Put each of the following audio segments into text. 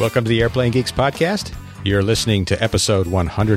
Welcome to the Airplane Geeks podcast. You're listening to episode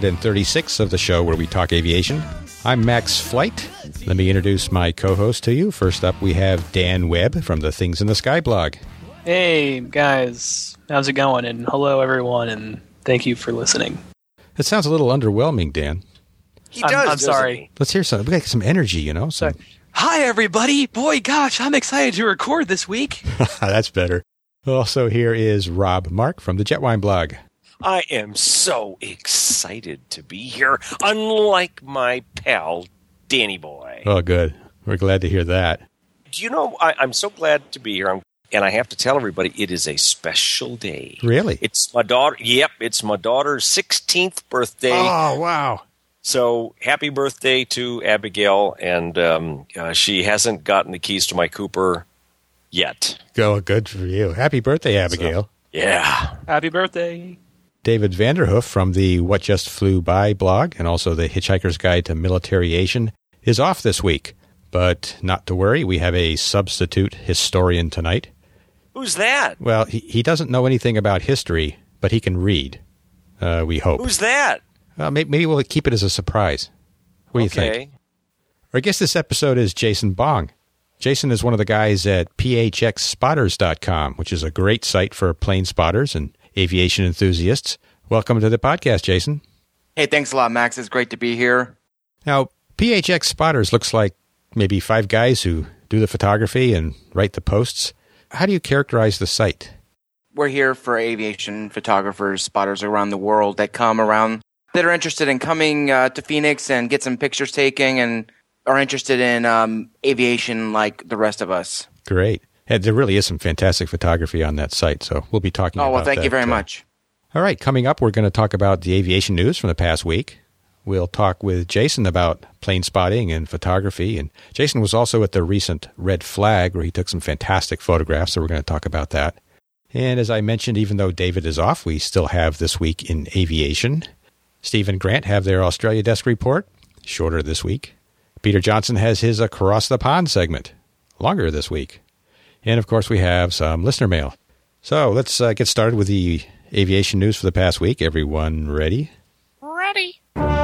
136 of the show where we talk aviation. I'm Max Flight. Let me introduce my co-host to you. First up, we have Dan Webb from the Things in the Sky blog. Hey, guys. How's it going? And hello, everyone, and thank you for listening. That sounds a little underwhelming, Dan. He does. I'm sorry. Let's hear some. We got some energy, you know. Some... Hi, everybody. Boy, gosh, I'm excited to record this week. That's better. Also, here is Rob Mark from the Jetwine blog. I am so excited to be here, unlike my pal, Danny Boy. Oh, good. We're glad to hear that. Do you know, I'm so glad to be here, and I have to tell everybody, it is a special day. Really? It's my daughter. Yep, it's my daughter's 16th birthday. Oh, wow. So happy birthday to Abigail, and she hasn't gotten the keys to my Cooper yet. Go, good for you. Happy birthday, Abigail. So, yeah. Happy birthday. David Vanderhoof from the What Just Flew By blog and also the Hitchhiker's Guide to Militaryation is off this week. But not to worry, we have a substitute historian tonight. Who's that? Well, he doesn't know anything about history, but he can read, we hope. Who's that? Well, maybe we'll keep it as a surprise. What do you think? Or I guess this episode is Jason Bong. Jason is one of the guys at phxspotters.com, which is a great site for plane spotters and aviation enthusiasts. Welcome to the podcast, Jason. Hey, thanks a lot, Max. It's great to be here. Now, PHX Spotters looks like maybe 5 guys who do the photography and write the posts. How do you characterize the site? We're here for aviation photographers, spotters around the world that come around that are interested in coming to Phoenix and get some pictures taken and are interested in aviation like the rest of us. Great. And there really is some fantastic photography on that site, so we'll be talking about that. Oh, well, thank you very much. All right, coming up, we're going to talk about the aviation news from the past week. We'll talk with Jason about plane spotting and photography, and Jason was also at the recent Red Flag, where he took some fantastic photographs, so we're going to talk about that. And as I mentioned, even though David is off, we still have This Week in Aviation. Steve and Grant have their Australia Desk report, shorter this week. Peter Johnson has his Across the Pond segment, longer this week. And, of course, we have some listener mail. So let's get started with the aviation news for the past week. Everyone ready? Ready.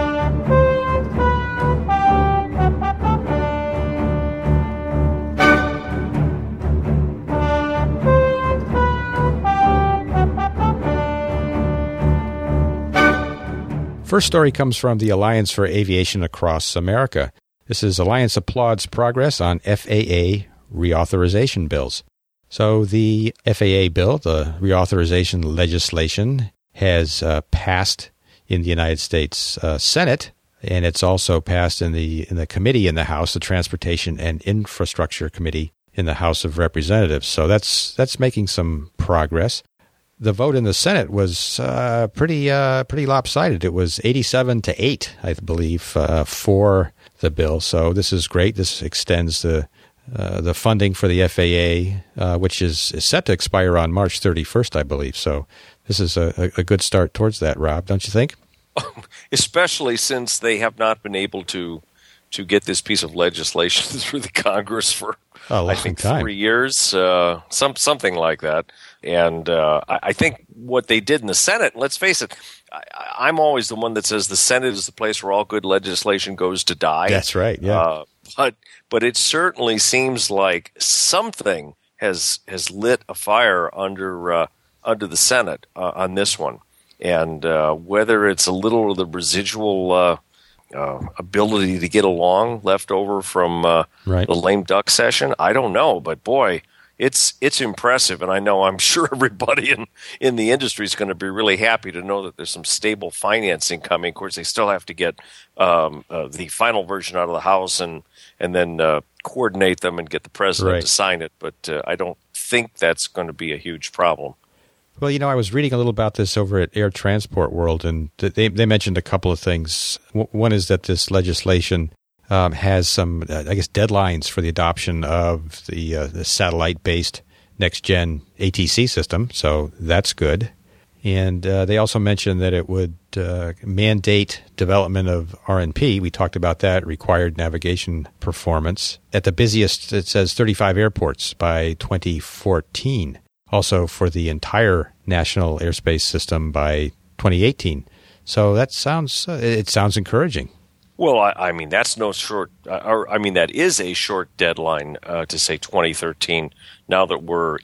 First story comes from the Alliance for Aviation Across America. This is Alliance applauds progress on FAA reauthorization bills. So the FAA bill, the reauthorization legislation, has passed in the United States Senate, and it's also passed in the committee in the House, the Transportation and Infrastructure Committee in the House of Representatives. So that's making some progress. The vote in the Senate was pretty lopsided. It was 87-8, I believe, for the bill. So this is great. This extends the funding for the FAA, which is set to expire on March 31st, I believe. So this is a good start towards that, Rob, don't you think? Especially since they have not been able to get this piece of legislation through the Congress for, I think, 3 years, something like that. And I think what they did in the Senate, let's face it, I'm always the one that says the Senate is the place where all good legislation goes to die. That's right, yeah. But it certainly seems like something has lit a fire under the Senate on this one. And whether it's a little of the residual ability to get along left over from the lame duck session, I don't know. But boy, it's impressive, and I'm sure everybody in the industry is going to be really happy to know that there's some stable financing coming. Of course, they still have to get the final version out of the House and then coordinate them and get the president to sign it. But I don't think that's going to be a huge problem. Well, I was reading a little about this over at Air Transport World, and they mentioned a couple of things. One is that this legislation has some, deadlines for the adoption of the satellite-based next-gen ATC system, so that's good. And they also mentioned that it would mandate development of RNP. We talked about that, required navigation performance. At the busiest, it says 35 airports by 2014. also for the entire national airspace system by 2018. So that sounds encouraging. Well, I mean, that's no short, that is a short deadline to say 2013. Now that we're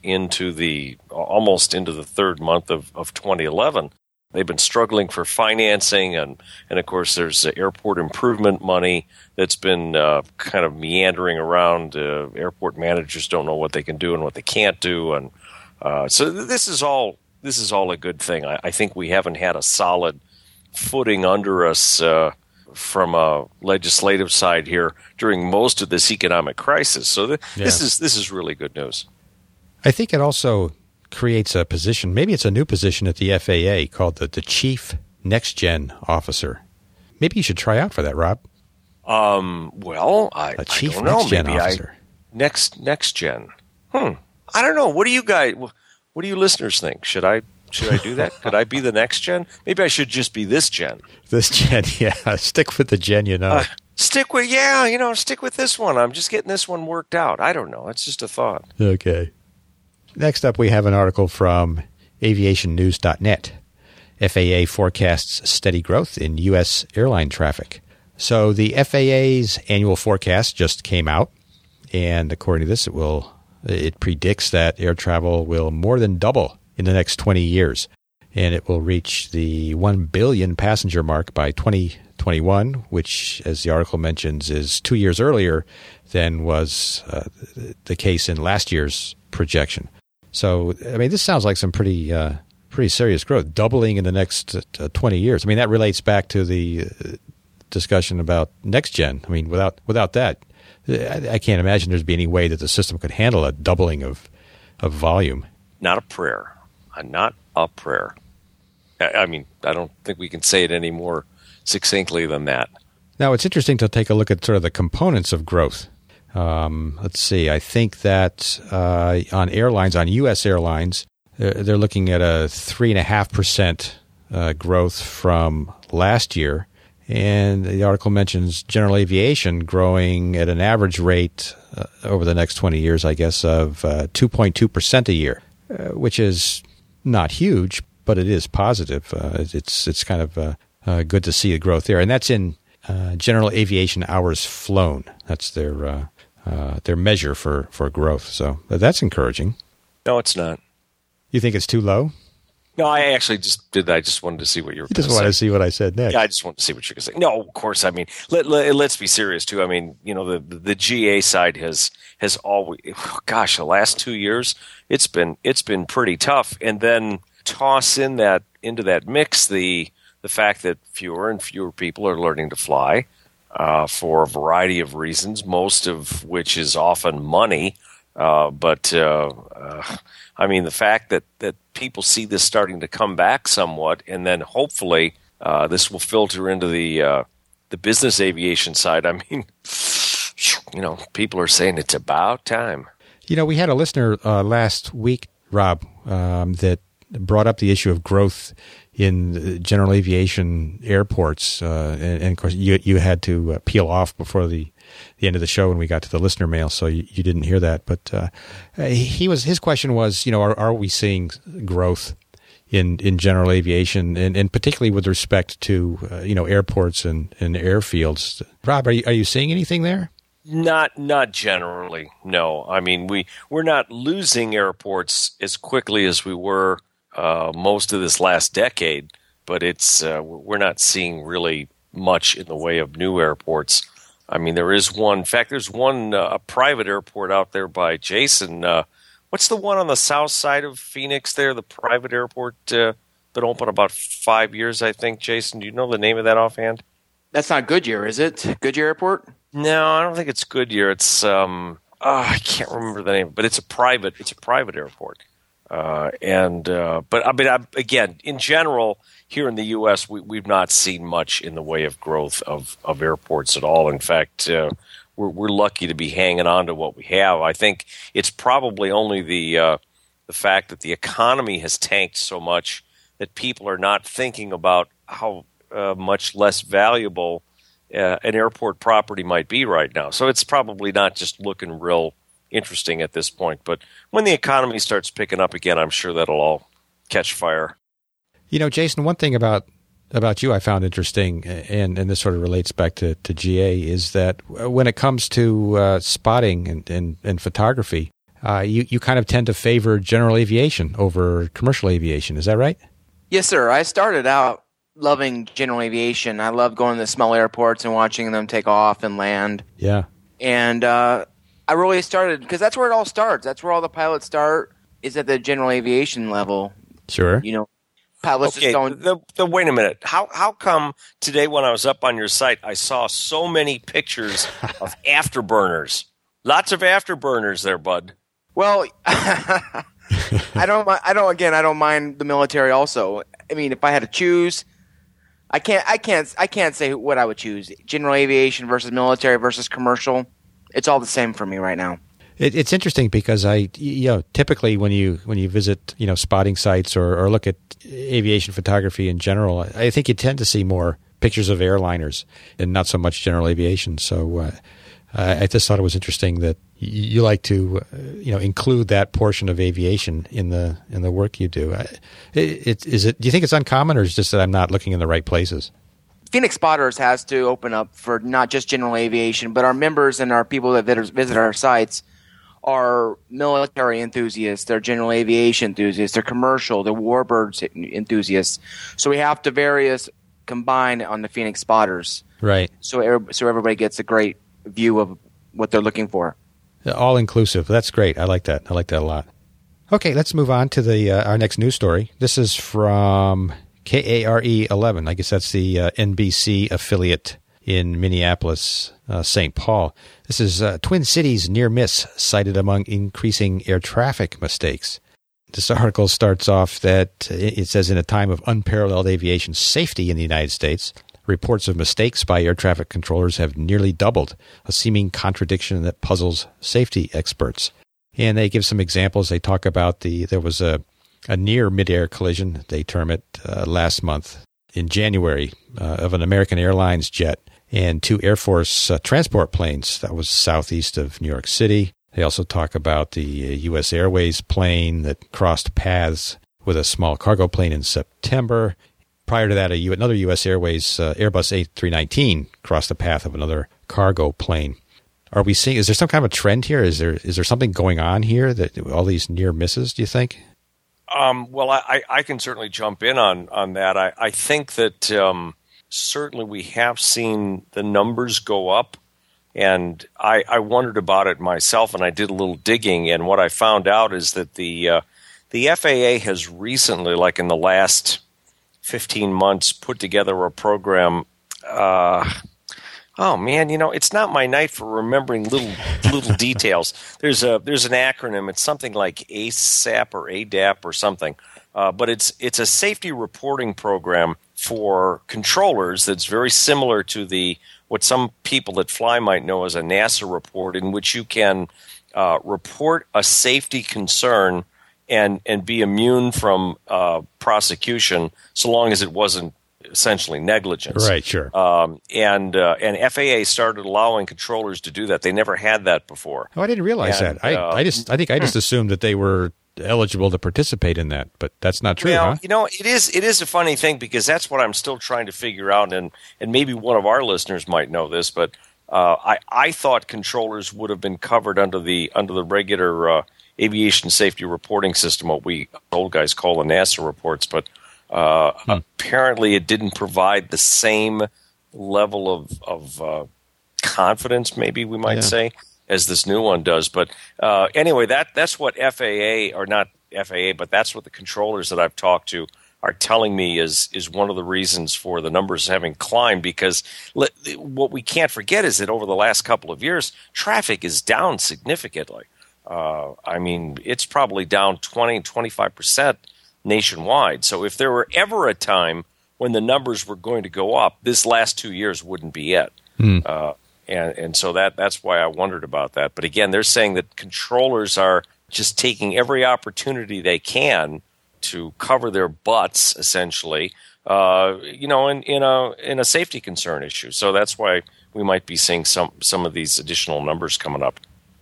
almost into the third month of 2011, they've been struggling for financing, and of course, there's airport improvement money that's been kind of meandering around. Airport managers don't know what they can do and what they can't do, and so this is all a good thing. I think we haven't had a solid footing under us from a legislative side here during most of this economic crisis. So this is really good news. I think it also creates a position, maybe it's a new position at the FAA called the Chief Next Gen Officer. Maybe you should try out for that, Rob. Well, I don't know. Next Gen Maybe Officer. Next Gen. I don't know. What do you listeners think? Should I do that? Could I be the next gen? Maybe I should just be this gen. This gen, yeah. Stick with the gen, Stick with this one. I'm just getting this one worked out. I don't know. It's just a thought. Okay. Next up, we have an article from aviationnews.net. FAA forecasts steady growth in U.S. airline traffic. So the FAA's annual forecast just came out, and according to this, it predicts that air travel will more than double in the next 20 years, and it will reach the 1 billion passenger mark by 2021, which, as the article mentions, is 2 years earlier than was the case in last year's projection. So, I mean, this sounds like some pretty serious growth, doubling in the next 20 years. I mean, that relates back to the discussion about next gen. I mean, without that, I can't imagine there'd be any way that the system could handle a doubling of volume. Not a prayer. Not a prayer. I mean, I don't think we can say it any more succinctly than that. Now, it's interesting to take a look at sort of the components of growth. Let's see. I think that on U.S. airlines, they're looking at a 3.5% growth from last year. And the article mentions general aviation growing at an average rate over the next 20 years, I guess, of 2.2% a year, which is not huge, but it is positive. It's kind of good to see a growth there, and that's in general aviation hours flown. That's their measure for growth. So that's encouraging. No, it's not. You think it's too low? No, I actually just did. I just wanted to see what you were going to say. You just wanted to see what I said next. Yeah, I just wanted to see what you're going to say. No, of course. I mean, let's be serious too. I mean, the GA side has always, the last 2 years, it's been pretty tough. And then toss into that mix the fact that fewer and fewer people are learning to fly for a variety of reasons, most of which is often money. But I mean, the fact that people see this starting to come back somewhat, and then hopefully this will filter into the business aviation side. I mean, people are saying it's about time. We had a listener last week, Rob, that brought up the issue of growth in general aviation airports, and of course you had to peel off before the end of the show when we got to the listener mail, so you didn't hear that. But his question was, are we seeing growth in general aviation, and particularly with respect to airports and airfields? Rob, are you seeing anything there? Not generally, no. I mean, we're not losing airports as quickly as we were most of this last decade, but we're not seeing really much in the way of new airports. I mean, there's one a private airport out there by Jason. What's the one on the south side of Phoenix there, the private airport been open about 5 years, I think. Jason, do you know the name of that offhand? That's not Goodyear, is it? Goodyear Airport? No, I don't think it's Goodyear. It's I can't remember the name, but it's a private airport. But I mean, again, in general, here in the U.S., we've not seen much in the way of growth of airports at all. In fact, we're lucky to be hanging on to what we have. I think it's probably only the fact that the economy has tanked so much that people are not thinking about how much less valuable an airport property might be right now. So it's probably not just looking real interesting at this point. But when the economy starts picking up again, I'm sure that'll all catch fire. Jason, one thing about you I found interesting, and this sort of relates back to GA, is that when it comes to spotting and photography, you kind of tend to favor general aviation over commercial aviation. Is that right? Yes, sir. I started out loving general aviation. I love going to the small airports and watching them take off and land. Yeah. And I really started, because that's where it all starts. That's where all the pilots start, is at the general aviation level. Sure. Pilots Okay, just don't... wait a minute. How come today when I was up on your site, I saw so many pictures of afterburners? Lots of afterburners there, bud. Well, I don't mind the military also. I mean, if I had to choose, I can't say what I would choose. General aviation versus military versus commercial. It's all the same for me right now. It's interesting because typically when you visit spotting sites or look at aviation photography in general, I think you tend to see more pictures of airliners and not so much general aviation. So I just thought it was interesting that you like to include that portion of aviation in the work you do. Do you think it's uncommon, or is it just that I'm not looking in the right places? Phoenix Spotters has to open up for not just general aviation, but our members and our people that visit our sites are military enthusiasts, they're general aviation enthusiasts, they're commercial, they're warbirds enthusiasts. So we have to combine on the Phoenix Spotters. Right. So everybody gets a great view of what they're looking for. All inclusive. That's great. I like that. I like that a lot. Okay, let's move on to our next news story. This is from KARE 11. I guess that's the NBC affiliate in Minneapolis, St. Paul. This is Twin Cities near miss cited among increasing air traffic mistakes. This article starts off that it says, in a time of unparalleled aviation safety in the United States, reports of mistakes by air traffic controllers have nearly doubled, a seeming contradiction that puzzles safety experts. And they give some examples. They talk about there was a near midair collision, they term it, last month in January of an American Airlines jet and two Air Force transport planes. That was southeast of New York City. They also talk about the U.S. Airways plane that crossed paths with a small cargo plane in September. Prior to that, another U.S. Airways Airbus A319 crossed the path of another cargo plane. Are we seeing? Is there some kind of a trend here? Is there something going on here that all these near misses? Do you think? Well, I can certainly jump in on that. I think that certainly we have seen the numbers go up, and I wondered about it myself, and I did a little digging, and what I found out is that the FAA has recently, like in the last 15 months, put together a program. Oh man, it's not my night for remembering little details. There's an acronym. It's something like ASAP or ADAP or something. But it's a safety reporting program for controllers that's very similar to what some people that fly might know as a NASA report, in which you can report a safety concern and be immune from prosecution so long as it wasn't essentially negligence. Right, sure. And FAA started allowing controllers to do that. They never had that before. Oh, I didn't realize that. I think I just assumed that they were eligible to participate in that, but that's not true, well, huh? It is a funny thing, because that's what I'm still trying to figure out, and maybe one of our listeners might know this, but I thought controllers would have been covered under the regular aviation safety reporting system, what we old guys call the NASA reports, but apparently it didn't provide the same level of confidence, maybe we might say, as this new one does. But anyway, that's what FAA, or not FAA, but that's what the controllers that I've talked to are telling me is one of the reasons for the numbers having climbed, because what we can't forget is that over the last couple of years, traffic is down significantly. I mean, it's probably down 20-25% nationwide. So if there were ever a time when the numbers were going to go up, this last 2 years wouldn't be it. And so that's why I wondered about that. But again, they're saying that controllers are just taking every opportunity they can to cover their butts, essentially, in a safety concern issue. So that's why we might be seeing some of these additional numbers coming up.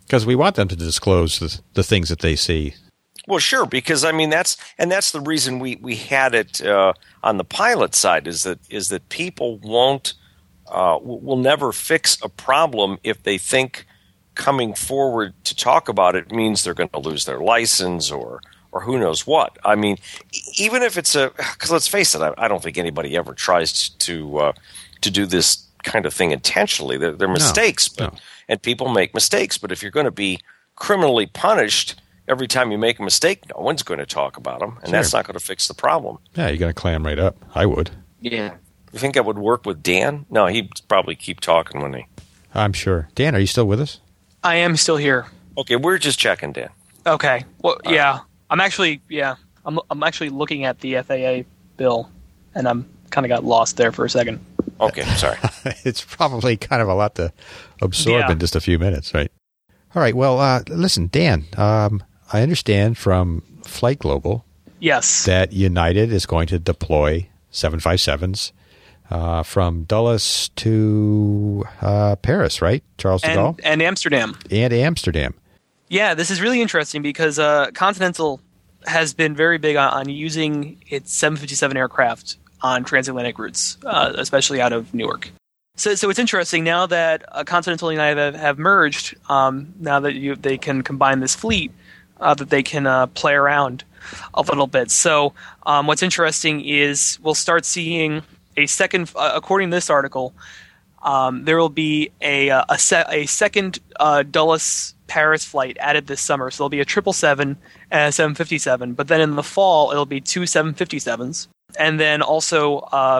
Because we want them to disclose the things that they see. Well, sure, because I mean that's the reason we had it on the pilot side is that people will never fix a problem if they think coming forward to talk about it means they're going to lose their license or who knows what. I mean, even if it's because let's face it, I don't think anybody ever tries to do this kind of thing intentionally. They're mistakes, and people make mistakes. But if you're going to be criminally punished every time you make a mistake, no one's going to talk about them, and that's not going to fix the problem. Yeah, you're going to clam right up. I would. Yeah. You think that would work with Dan? No, he'd probably keep talking, wouldn't he? I'm sure. Dan, are you still with us? I am still here. Okay, we're just checking, Dan. Okay. Well, yeah. I'm actually looking at the FAA bill, and I'm kind of got lost there for a second. Okay, sorry. It's probably kind of a lot to absorb in just a few minutes, right? All right. Well, listen, Dan, I understand from Flight Global that United is going to deploy 757s from Dulles to Paris, right? Charles de Gaulle? And Amsterdam. And Amsterdam. Yeah, this is really interesting because Continental has been very big on using its 757 aircraft on transatlantic routes, especially out of Newark. So it's interesting now that Continental and United have merged. Now that they can combine this fleet, that they can play around a little bit. So what's interesting is we'll start seeing a second. According to this article, there will be a second Dulles Paris flight added this summer. So there'll be a 777 and a 757. But then in the fall, it'll be two 757s, and then also.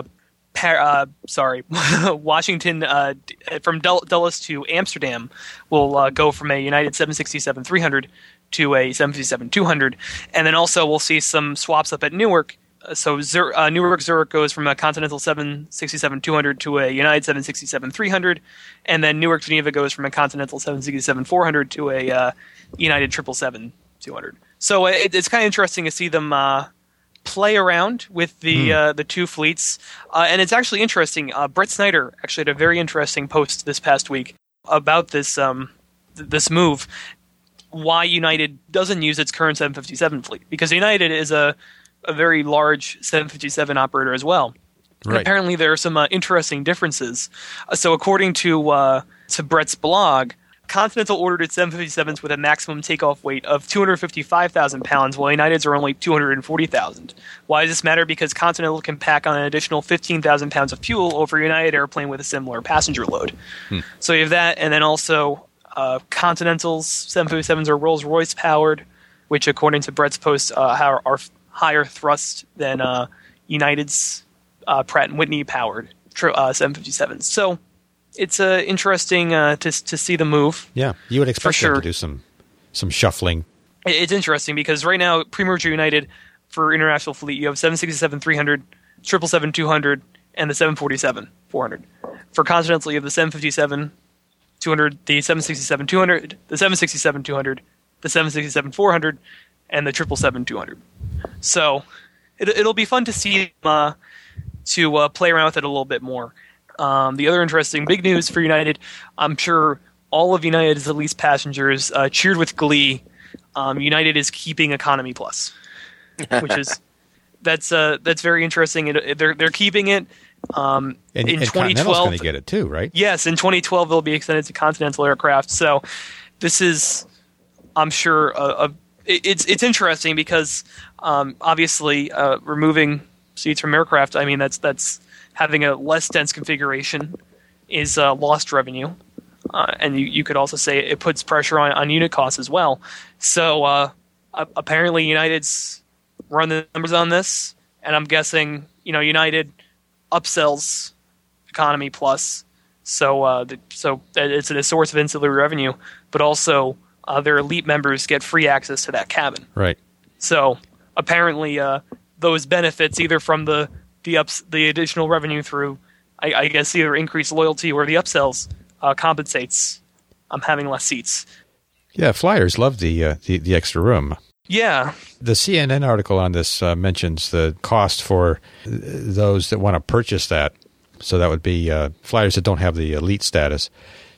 Washington from Dulles to Amsterdam will go from a United 767-300 to a 757-200, and then also we'll see some swaps up at Newark. So Newark Zurich goes from a Continental 767-200 to a United 767-300, and then Newark Geneva goes from a Continental 767-400 to a United 777-200. So it's kind of interesting to see them play around with the two fleets, and it's actually interesting. Brett Snyder actually had a very interesting post this past week about this this move. Why United doesn't use its current 757 fleet, because United is a very large 757 operator as well. Right. Apparently, there are some interesting differences. So, according to Brett's blog, Continental ordered its 757s with a maximum takeoff weight of 255,000 pounds, while United's are only 240,000. Why does this matter? Because Continental can pack on an additional 15,000 pounds of fuel over a United airplane with a similar passenger load. So you have that, and then also Continental's 757s are Rolls-Royce powered, which, according to Brett's post, are higher thrust than United's Pratt & Whitney powered 757s. So it's interesting to see the move. Yeah, you would expect them to do some shuffling. It's interesting because right now, pre-merger United for international fleet, you have 767-300, 777-200, and the 747-400. For Continental, you have the 757-200, the 767-200, the 767-200, the 767-400, and the 777-200. So it'll be fun to see to play around with it a little bit more. The other interesting big news for United, I'm sure all of United's Elite passengers cheered with glee. United is keeping Economy Plus, which is that's very interesting. They're keeping it. And in 2012, Continental's going to get it too, right? Yes, in 2012 they'll be extended to Continental aircraft. So this is, I'm sure, it's interesting because obviously removing seats from aircraft, I mean that's having a less dense configuration is lost revenue, and you could also say it puts pressure on unit costs as well. So apparently United's run the numbers on this, and I'm guessing United upsells Economy Plus, so it's a source of ancillary revenue, but also their elite members get free access to that cabin. Right. So apparently those benefits, either from the additional revenue through, I guess, either increased loyalty or the upsells, compensates having less seats. Yeah, flyers love the extra room. Yeah. The CNN article on this mentions the cost for those that want to purchase that. So that would be flyers that don't have the elite status.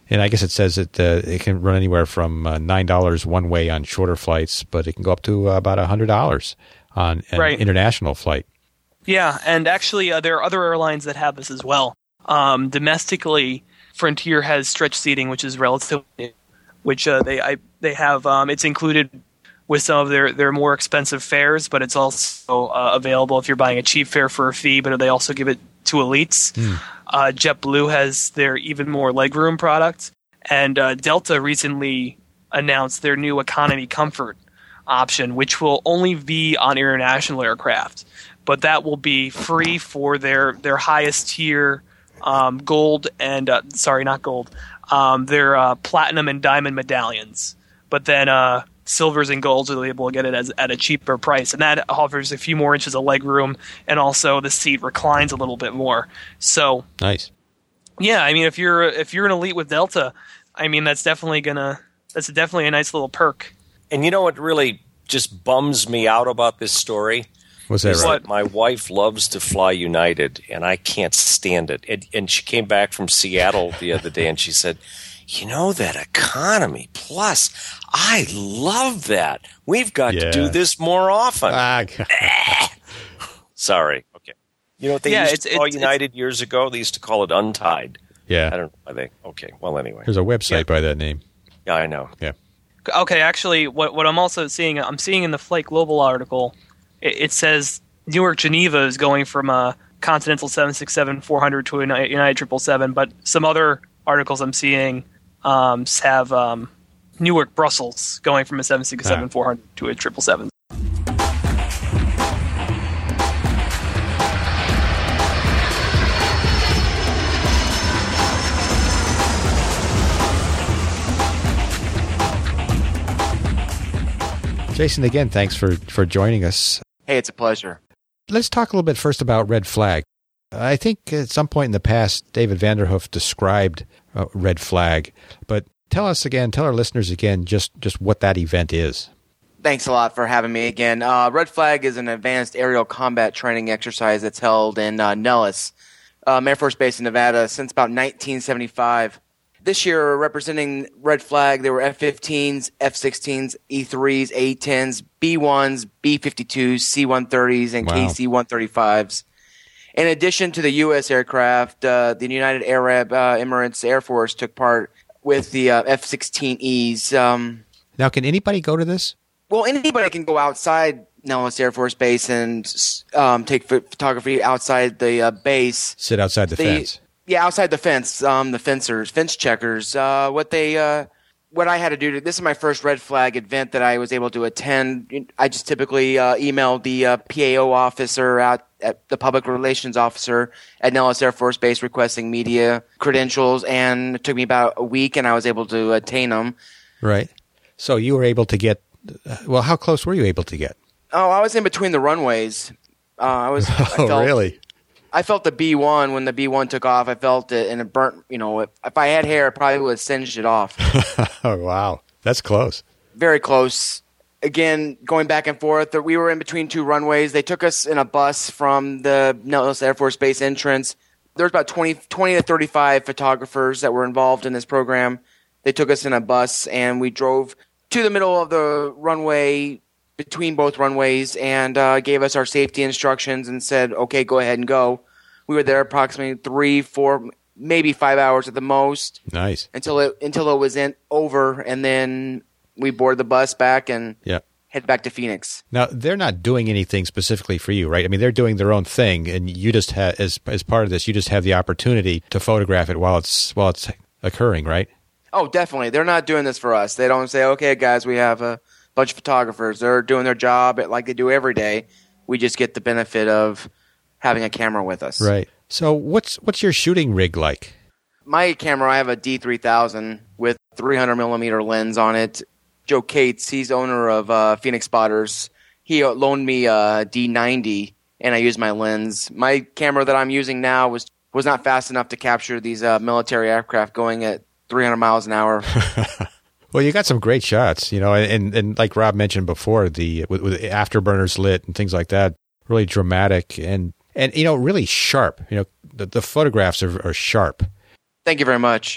And I guess it says that it can run anywhere from $9 one way on shorter flights, but it can go up to about $100 on an international flight. Yeah, and actually there are other airlines that have this as well. Domestically, Frontier has stretch seating, which is relatively new, which they have. It's included with some of their more expensive fares, but it's also available if you're buying a cheap fare for a fee, but they also give it to elites. JetBlue has their even more legroom product, and Delta recently announced their new economy comfort option, which will only be on international aircraft, but that will be free for their highest tier gold and not gold, their platinum and diamond medallions. But then silvers and golds will be able to get it at a cheaper price, and that offers a few more inches of leg room, and also the seat reclines a little bit more. So nice. Yeah, I mean, if you're an elite with Delta, I mean that's definitely a nice little perk. And you know what really just bums me out about this story? What's that, right? My wife loves to fly United, and I can't stand it. And she came back from Seattle the other day, and she said, you know, that economy plus, I love that. We've got to do this more often. Sorry. Okay. You know what they used to call United years ago? They used to call it Untied. Yeah. I don't know why they. Okay. Well, anyway. There's a website by that name. Yeah, I know. Yeah. Okay, actually, what I'm also seeing, in the Flight Global article, it says Newark Geneva is going from a Continental 767-400 to a United 777, but some other articles I'm seeing have Newark Brussels going from a 767-400 to a 777. Jason, again, thanks for joining us. Hey, it's a pleasure. Let's talk a little bit first about Red Flag. I think at some point in the past, David Vanderhoof described Red Flag, but tell our listeners again just what that event is. Thanks a lot for having me again. Red Flag is an advanced aerial combat training exercise that's held in Nellis, Air Force Base in Nevada since about 1975. This year, representing Red Flag, there were F-15s, F-16s, E-3s, A-10s, B-1s, B-52s, C-130s, and KC-135s. In addition to the U.S. aircraft, the United Arab Emirates Air Force took part with the F-16Es. Now, can anybody go to this? Well, anybody can go outside Nellis Air Force Base and take photography outside the base. Sit outside the fence. Yeah, outside the fence, the fence checkers. What I had to do, this is my first Red Flag event that I was able to attend. I just typically emailed the PAO officer at the public relations officer at Nellis Air Force Base requesting media credentials, and it took me about a week, and I was able to attain them. Right. So you were able to get, well, how close were you able to get? Oh, I was in between the runways. Really? I felt the B-1 when the B-1 took off. I felt it, and it burnt. You know, if I had hair, it probably would have singed it off. Oh, wow. That's close. Very close. Again, going back and forth. We were in between two runways. They took us in a bus from the Nellis Air Force Base entrance. There was about 20 to 35 photographers that were involved in this program. They took us in a bus, and we drove to the middle of the runway, between both runways, and gave us our safety instructions and said, okay, go ahead and go. We were there approximately 3, 4, maybe 5 hours at the most. Nice. Until it was over, and then we boarded the bus back and head back to Phoenix. Now, they're not doing anything specifically for you, right? I mean, they're doing their own thing, and you just have, as part of this, you just have the opportunity to photograph it while it's occurring, right? Oh, definitely. They're not doing this for us. They don't say, okay, guys, we have a bunch of photographers. They're doing their job like they do every day. We just get the benefit of having a camera with us. Right. So what's your shooting rig like? My camera, I have a D3000 with 300 millimeter lens on it. Joe Cates, he's owner of Phoenix Spotters. He loaned me a D90, and I used my lens. My camera that I'm using now was not fast enough to capture these military aircraft going at 300 miles an hour. Well, you got some great shots, you know, and like Rob mentioned before, with afterburners lit and things like that, really dramatic and you know, really sharp. You know, the photographs are sharp. Thank you very much.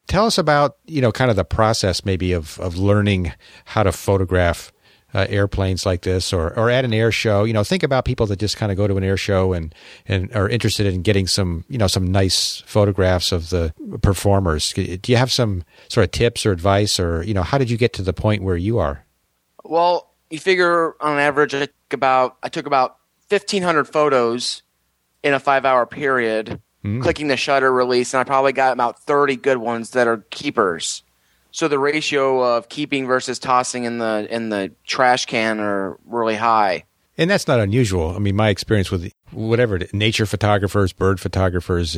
Tell us about, kind of the process maybe of learning how to photograph airplanes like this or at an air show. Think about people that just kind of go to an air show and are interested in getting some nice photographs of the performers. Do you have some sort of tips or advice, or, how did you get to the point where you are? Well, you figure on average, I took about 1,500 photos in a 5-hour period, clicking the shutter release, and I probably got about 30 good ones that are keepers. So the ratio of keeping versus tossing in the trash can are really high. And that's not unusual. I mean, my experience with whatever nature photographers, bird photographers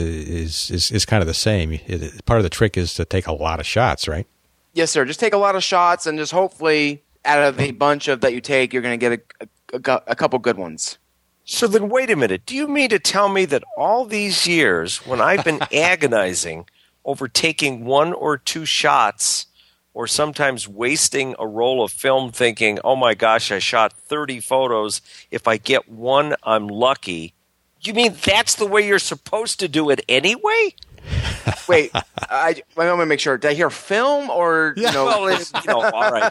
is kind of the same. Part of the trick is to take a lot of shots, right? Yes, sir. Just take a lot of shots, and just hopefully out of the bunch of that you take, you're going to get a couple good ones. So then wait a minute. Do you mean to tell me that all these years when I've been agonizing over taking one or two shots or sometimes wasting a roll of film thinking, oh my gosh, I shot 30 photos. If I get one, I'm lucky. You mean that's the way you're supposed to do it anyway? Wait, I want to make sure. Did I hear film or Well, all right.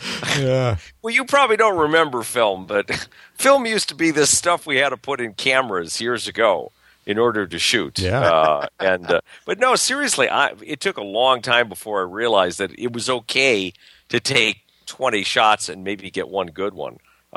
Yeah. Well, you probably don't remember film, but film used to be this stuff we had to put in cameras years ago in order to shoot. Yeah. But no, seriously, it took a long time before I realized that it was okay to take 20 shots and maybe get one good one.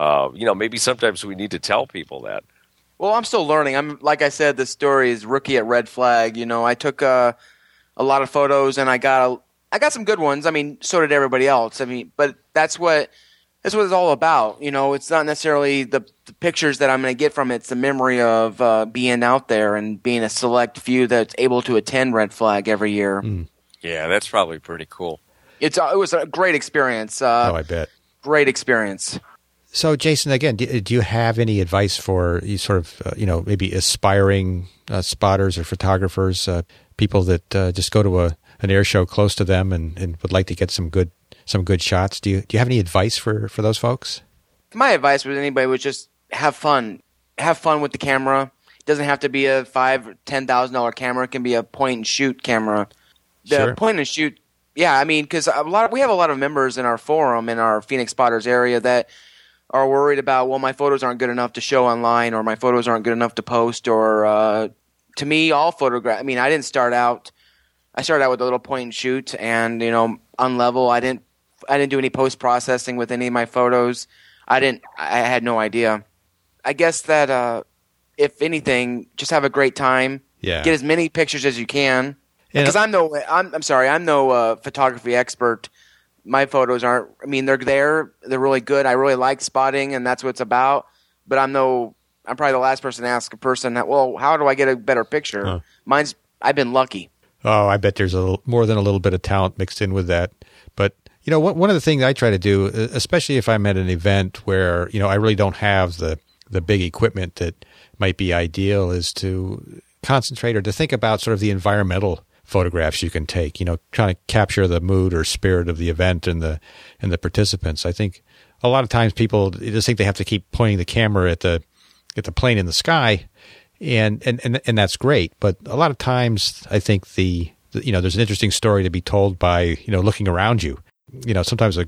Maybe sometimes we need to tell people that. Well, I'm still learning. Like I said, this story is rookie at Red Flag. I took a lot of photos, and I got some good ones. I mean, so did everybody else. I mean, but that's what it's all about. It's not necessarily the pictures that I'm going to get from it. It's the memory of being out there and being a select few that's able to attend Red Flag every year. Yeah, that's probably pretty cool. It was a great experience. I bet. Great experience. So, Jason, again, do you have any advice for you sort of, maybe aspiring spotters or photographers, people that just go to an air show close to them and would like to get some good shots? Do you have any advice for those folks? My advice for anybody was just have fun. Have fun with the camera. It doesn't have to be a $5,000 or $10,000 camera. It can be a point and shoot camera. The Sure. point and shoot, yeah. I mean, because we have a lot of members in our forum in our Phoenix Spotters area that are worried about, well, my photos aren't good enough to show online, or my photos aren't good enough to post, or to me, all photograph. I mean, I started out with a little point and shoot, and on level, I didn't do any post processing with any of my photos. I had no idea. I guess that if anything, just have a great time. Yeah. Get as many pictures as you can. Because I'm no photography expert. My photos aren't. I mean, they're there. They're really good. I really like spotting, and that's what it's about. But I'm probably the last person to ask a person that, well, how do I get a better picture? Huh. I've been lucky. Oh, I bet there's more than a little bit of talent mixed in with that. But one of the things I try to do, especially if I'm at an event where I really don't have the big equipment that might be ideal, is to concentrate or to think about sort of the environmental photographs you can take, trying to capture the mood or spirit of the event and the participants. I think a lot of times people just think they have to keep pointing the camera at the plane in the sky, and that's great. But a lot of times I think there's an interesting story to be told by looking around you. Sometimes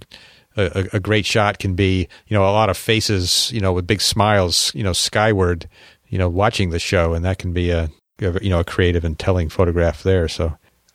a great shot can be a lot of faces with big smiles skyward watching the show, and that can be a creative and telling photograph there. So,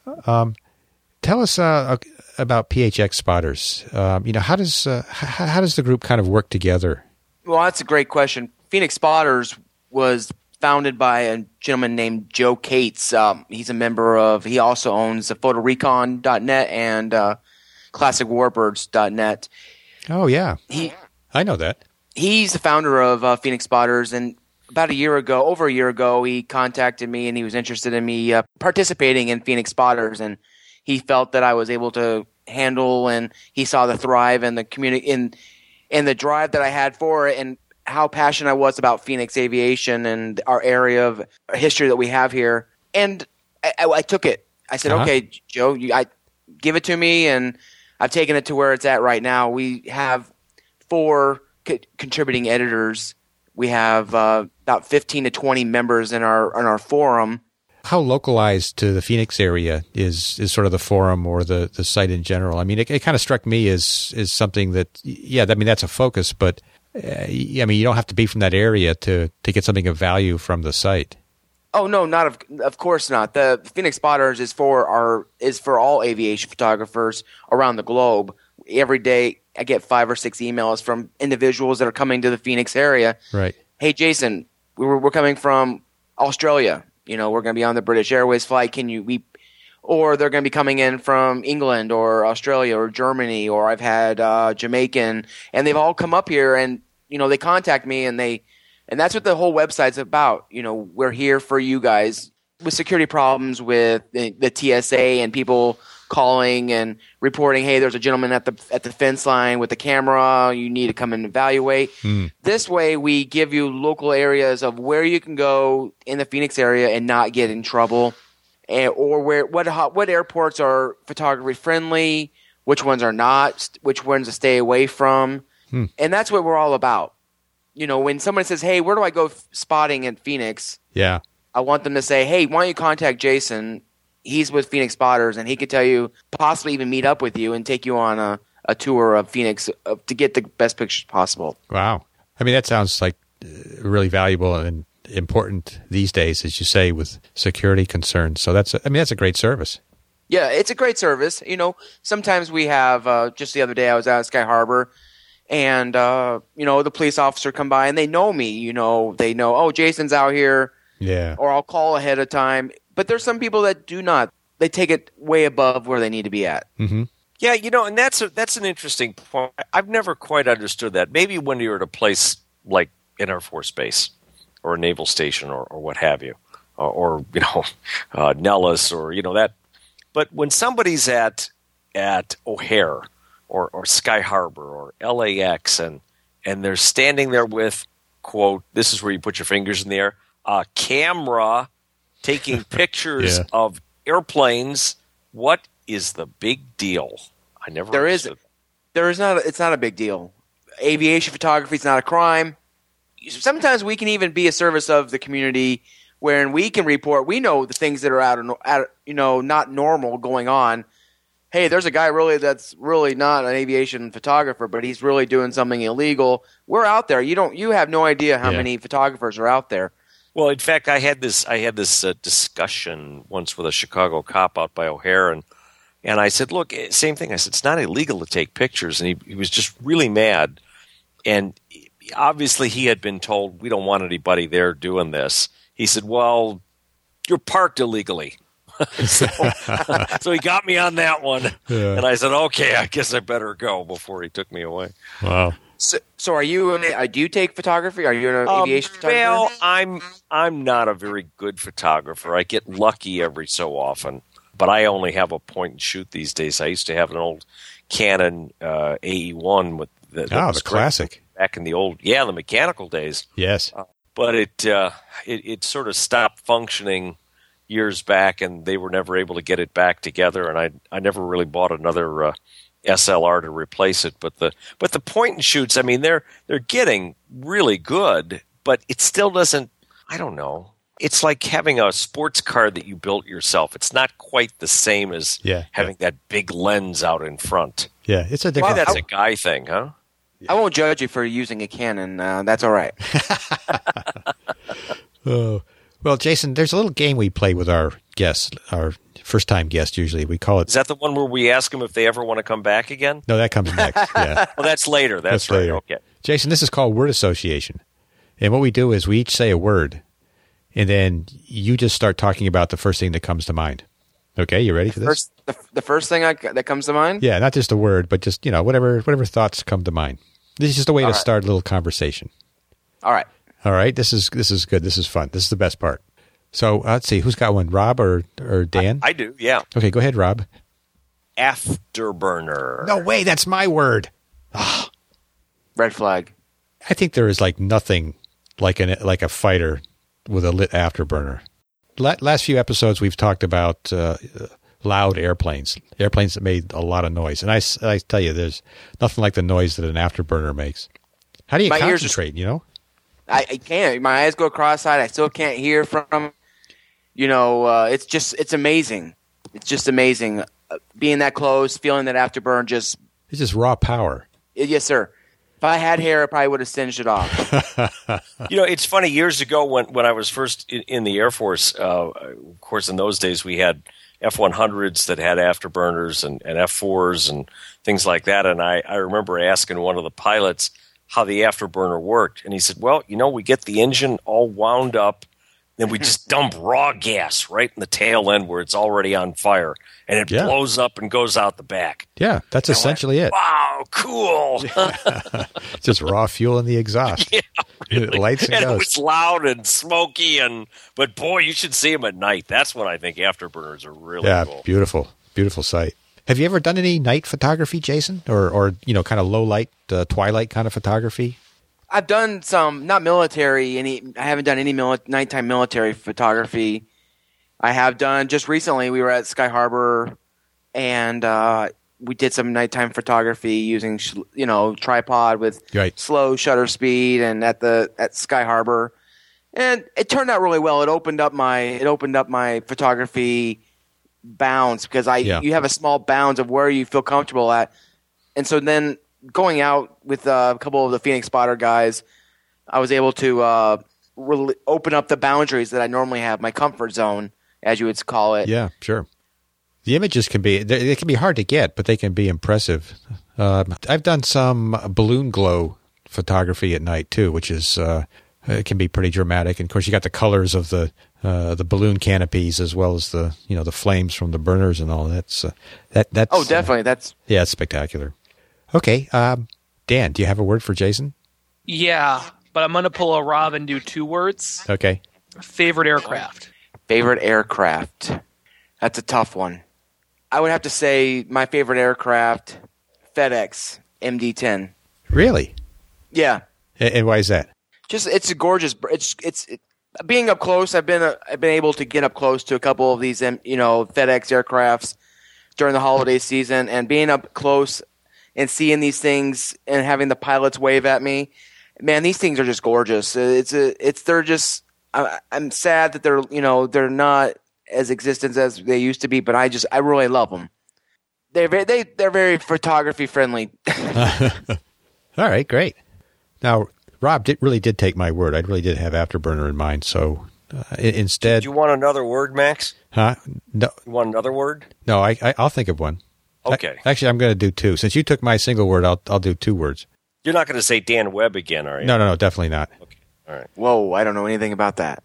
tell us about PHX Spotters. How does the group kind of work together? Well, that's a great question. Phoenix Spotters was founded by a gentleman named Joe Cates. He's a member of. He also owns PhotoRecon.net and ClassicWarbirds.net. Oh yeah, I know that. He's the founder of Phoenix Spotters, and about over a year ago, he contacted me and he was interested in me participating in Phoenix Spotters, and he felt that I was able to handle, and he saw the thrive and the community and the drive that I had for it, and how passionate I was about Phoenix aviation and our area of history that we have here. And I took it. I said, okay, Joe, I give it to me, and I've taken it to where it's at right now. We have 4 contributing editors. We have about 15 to 20 members in our forum. How localized to the Phoenix area is sort of the forum or the site in general? I mean, it kind of struck me as something that, yeah, I mean, that's a focus, but I mean, you don't have to be from that area to get something of value from the site. Oh no, of course not. The Phoenix Spotters is for all aviation photographers around the globe. Every day, I get 5 or 6 emails from individuals that are coming to the Phoenix area. Right. Hey, Jason, we're coming from Australia. You know, we're going to be on the British Airways flight. Or they're going to be coming in from England or Australia or Germany, or I've had Jamaican, and they've all come up here, and you know, they contact me, and that's what the whole website's about. You know, we're here for you guys with security problems with the TSA and people calling and reporting, hey, there's a gentleman at the fence line with the camera. You need to come and evaluate. This way, we give you local areas of where you can go in the Phoenix area and not get in trouble, or what airports are photography friendly, which ones are not, which ones to stay away from, and that's what we're all about. You know, when someone says, hey, where do I go spotting in Phoenix? Yeah. I want them to say, hey, why don't you contact Jason? He's with Phoenix Spotters, and he could tell you, possibly even meet up with you and take you on a tour of Phoenix to get the best pictures possible. Wow. I mean, that sounds like really valuable and important these days, as you say, with security concerns. So that's a great service. Yeah, it's a great service. You know, sometimes we have, just the other day I was out at Sky Harbor, and, you know, the police officer come by, and they know me. You know, they know, oh, Jason's out here. Yeah. Or I'll call ahead of time. But there's some people that do not. They take it way above where they need to be at. Mm-hmm. Yeah, you know, and that's an interesting point. I've never quite understood that. Maybe when you're at a place like an Air Force base or a naval station or what have you, or you know, Nellis or you know that. But when somebody's at O'Hare or Sky Harbor or LAX and they're standing there with, quote, this is where you put your fingers in the air, a camera taking pictures of airplanes, what is the big deal? I never understood. It's not a big deal. Aviation photography is not a crime. Sometimes we can even be a service of the community wherein we can report, we know the things that are out, you know, not normal going on. Hey, there's a guy that's really not an aviation photographer, but he's really doing something illegal. We're out there. You have no idea how many photographers are out there. Well, in fact, I had this discussion once with a Chicago cop out by O'Hare, and I said, look, same thing. I said, it's not illegal to take pictures, and he was just really mad. And obviously he had been told, we don't want anybody there doing this. He said, well, you're parked illegally. So he got me on that one, and I said, okay, I guess I better go before he took me away. Wow. So are you? Do you take photography? Are you an aviation photographer? Well, I'm not a very good photographer. I get lucky every so often, but I only have a point and shoot these days. I used to have an old Canon AE1 with the classic back in the old the mechanical days. Yes, but it sort of stopped functioning years back, and they were never able to get it back together. And I never really bought another SLR to replace it, but the point and shoots, I mean, they're getting really good, but it still doesn't. I don't know. It's like having a sports car that you built yourself. It's not quite the same as having that big lens out in front. Yeah, it's a different. Maybe that's a guy thing, huh? I won't judge you for using a Canon. That's all right. Well, Jason, there's a little game we play with our guests, our first-time guests usually. We call it... Is that the one where we ask them if they ever want to come back again? No, that comes next, yeah. Well, that's later. That's right, later. Okay. Jason, this is called word association. And what we do is we each say a word, and then you just start talking about the first thing that comes to mind. Okay, you ready for this? The first thing that comes to mind? Yeah, not just a word, but just, whatever thoughts come to mind. This is just a way to start a little conversation. All right. All right, this is good. This is fun. This is the best part. So let's see, who's got one? Rob or Dan? I do, yeah. Okay, go ahead, Rob. Afterburner. No way, that's my word. Oh. Red flag. I think there is nothing like a fighter with a lit afterburner. Last few episodes we've talked about loud airplanes that made a lot of noise, and I tell you, there's nothing like the noise that an afterburner makes. How do you concentrate? I can't. My eyes go cross-eyed. I still can't hear from. It's amazing. It's just amazing. Being that close, feeling that afterburn, it's just raw power. Yes, sir. If I had hair, I probably would have singed it off. It's funny. Years ago, when I was first in the Air Force, of course, in those days we had F-100s that had afterburners and F-4s and things like that. And I remember asking one of the pilots how the afterburner worked, and he said, "Well, we get the engine all wound up, then we just dump raw gas right in the tail end where it's already on fire, and it blows up and goes out the back." Yeah, that's essentially it. Wow, cool. Just raw fuel in the exhaust. Yeah, really. It lights and it goes. was loud and smoky, but boy, you should see them at night. That's when I think afterburners are really cool. Beautiful, beautiful sight. Have you ever done any night photography, Jason, or kind of low light, twilight kind of photography? I've done some, not military. I haven't done any nighttime military photography. I have done just recently. We were at Sky Harbor, and we did some nighttime photography using tripod with slow shutter speed, and at Sky Harbor, and it turned out really well. It opened up my photography bounds because you have a small bounds of where you feel comfortable at, and so then going out with a couple of the Phoenix Spotter guys, I was able to really open up the boundaries that I normally have, my comfort zone, as you would call it. Yeah, sure. The images can be hard to get, but they can be impressive. I've done some balloon glow photography at night too, which is it can be pretty dramatic. And of course, you got the colors of the balloon canopies as well as the the flames from the burners and all that. That's definitely it's spectacular. Okay, Dan, do you have a word for Jason? Yeah, but I'm going to pull a Rob and do 2 words. Okay. Favorite aircraft. Favorite aircraft. That's a tough one. I would have to say my favorite aircraft, FedEx MD-10. Really? Yeah. And why is that? Just it's a gorgeous. It's being up close. I've been able to get up close to a couple of these FedEx aircrafts during the holiday season, and being up close and seeing these things and having the pilots wave at me, man, these things are just gorgeous. They're just. I'm sad that they're not as existent as they used to be, but I really love them. They're very photography friendly. All right, great. Now, Rob really did take my word. I really did have Afterburner in mind. So instead, do you want another word, Max? Huh? No. You want another word? No, I'll think of one. Okay. Actually, I'm going to do 2. Since you took my single word, I'll do 2 words. You're not going to say Dan Webb again, are you? No, definitely not. Okay. All right. Whoa, I don't know anything about that.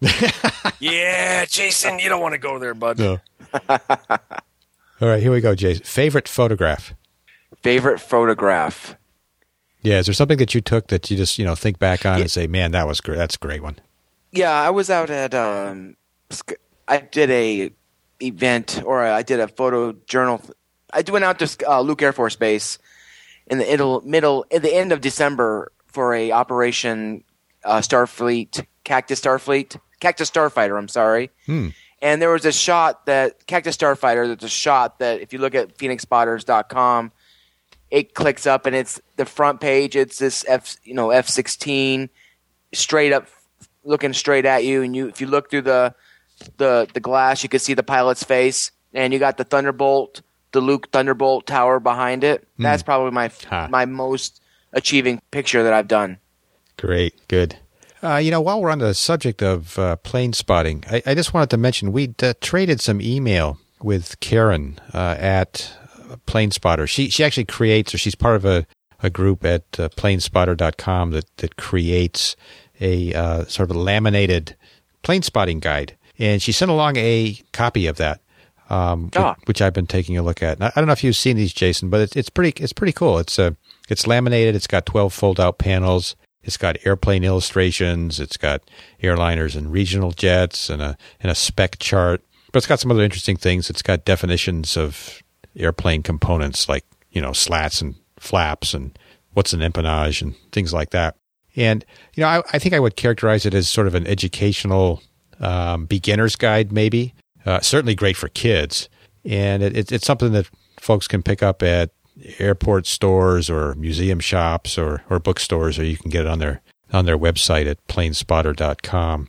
Yeah, Jason, you don't want to go there, bud. No. All right, here we go, Jason. Favorite photograph? Favorite photograph? Yeah, is there something that you took that you just think back on and say, man, that was great. That's a great one. Yeah, I was out at I did a event, or I did a photo journal. I went out to Luke Air Force Base at the end of December for a Operation Starfleet, Cactus Starfighter. I'm sorry. And there was a shot that Cactus Starfighter. There's a shot that if you look at PhoenixSpotters.com, it clicks up and it's the front page. It's this F-16 straight up, looking straight at you. And if you look through the glass, you can see the pilot's face. And you got the Luke Thunderbolt tower behind it. That's probably my most achieving picture that I've done. Great, good. While we're on the subject of plane spotting, I just wanted to mention we traded some email with Karen at Plane Spotter. She actually creates, or she's part of a group at planespotter.com that creates a sort of a laminated plane spotting guide. And she sent along a copy of that, which I've been taking a look at. And I don't know if you've seen these, Jason, but it's pretty cool. It's laminated. It's got 12 fold-out panels. It's got airplane illustrations. It's got airliners and regional jets and a spec chart. But it's got some other interesting things. It's got definitions of airplane components like, slats and flaps and what's an empennage and things like that. And, I think I would characterize it as sort of an educational beginner's guide maybe. Certainly great for kids. And it's something that folks can pick up at airport stores or museum shops or bookstores, or you can get it on their website at planespotter.com.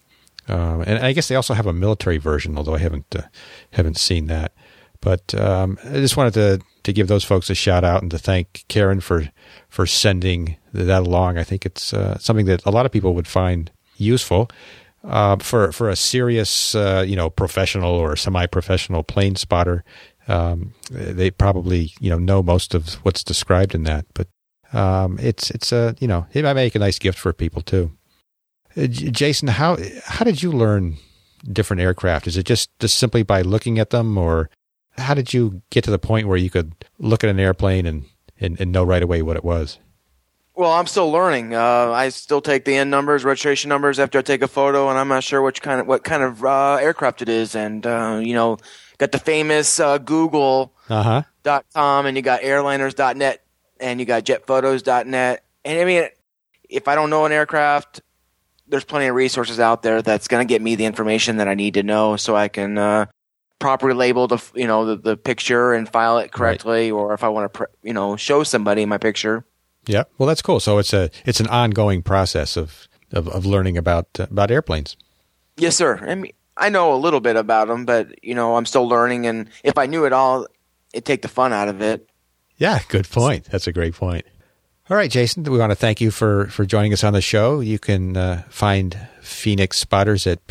And I guess they also have a military version, although I haven't seen that. But I just wanted to give those folks a shout out and to thank Karen for sending that along. I think it's something that a lot of people would find useful for a serious, professional or semi-professional plane spotter. They probably know most of what's described in that, but it's it might make a nice gift for people too. Jason, how did you learn different aircraft? Is it just simply by looking at them, or how did you get to the point where you could look at an airplane and know right away what it was? Well, I'm still learning. I still take the N numbers, registration numbers after I take a photo, and I'm not sure what kind of aircraft it is. And got the famous Google.com, and you got airliners.net, and you got jetphotos.net. And I mean, if I don't know an aircraft, there's plenty of resources out there that's going to get me the information that I need to know, so I can properly label the picture and file it correctly, right. Or if I want to show somebody my picture. Yeah, well, that's cool. So it's an ongoing process of learning about airplanes. Yes, sir. I mean, I know a little bit about them, but I'm still learning. And if I knew it all, it'd take the fun out of it. Yeah, good point. That's a great point. All right, Jason, we want to thank you for joining us on the show. You can find Phoenix Spotters at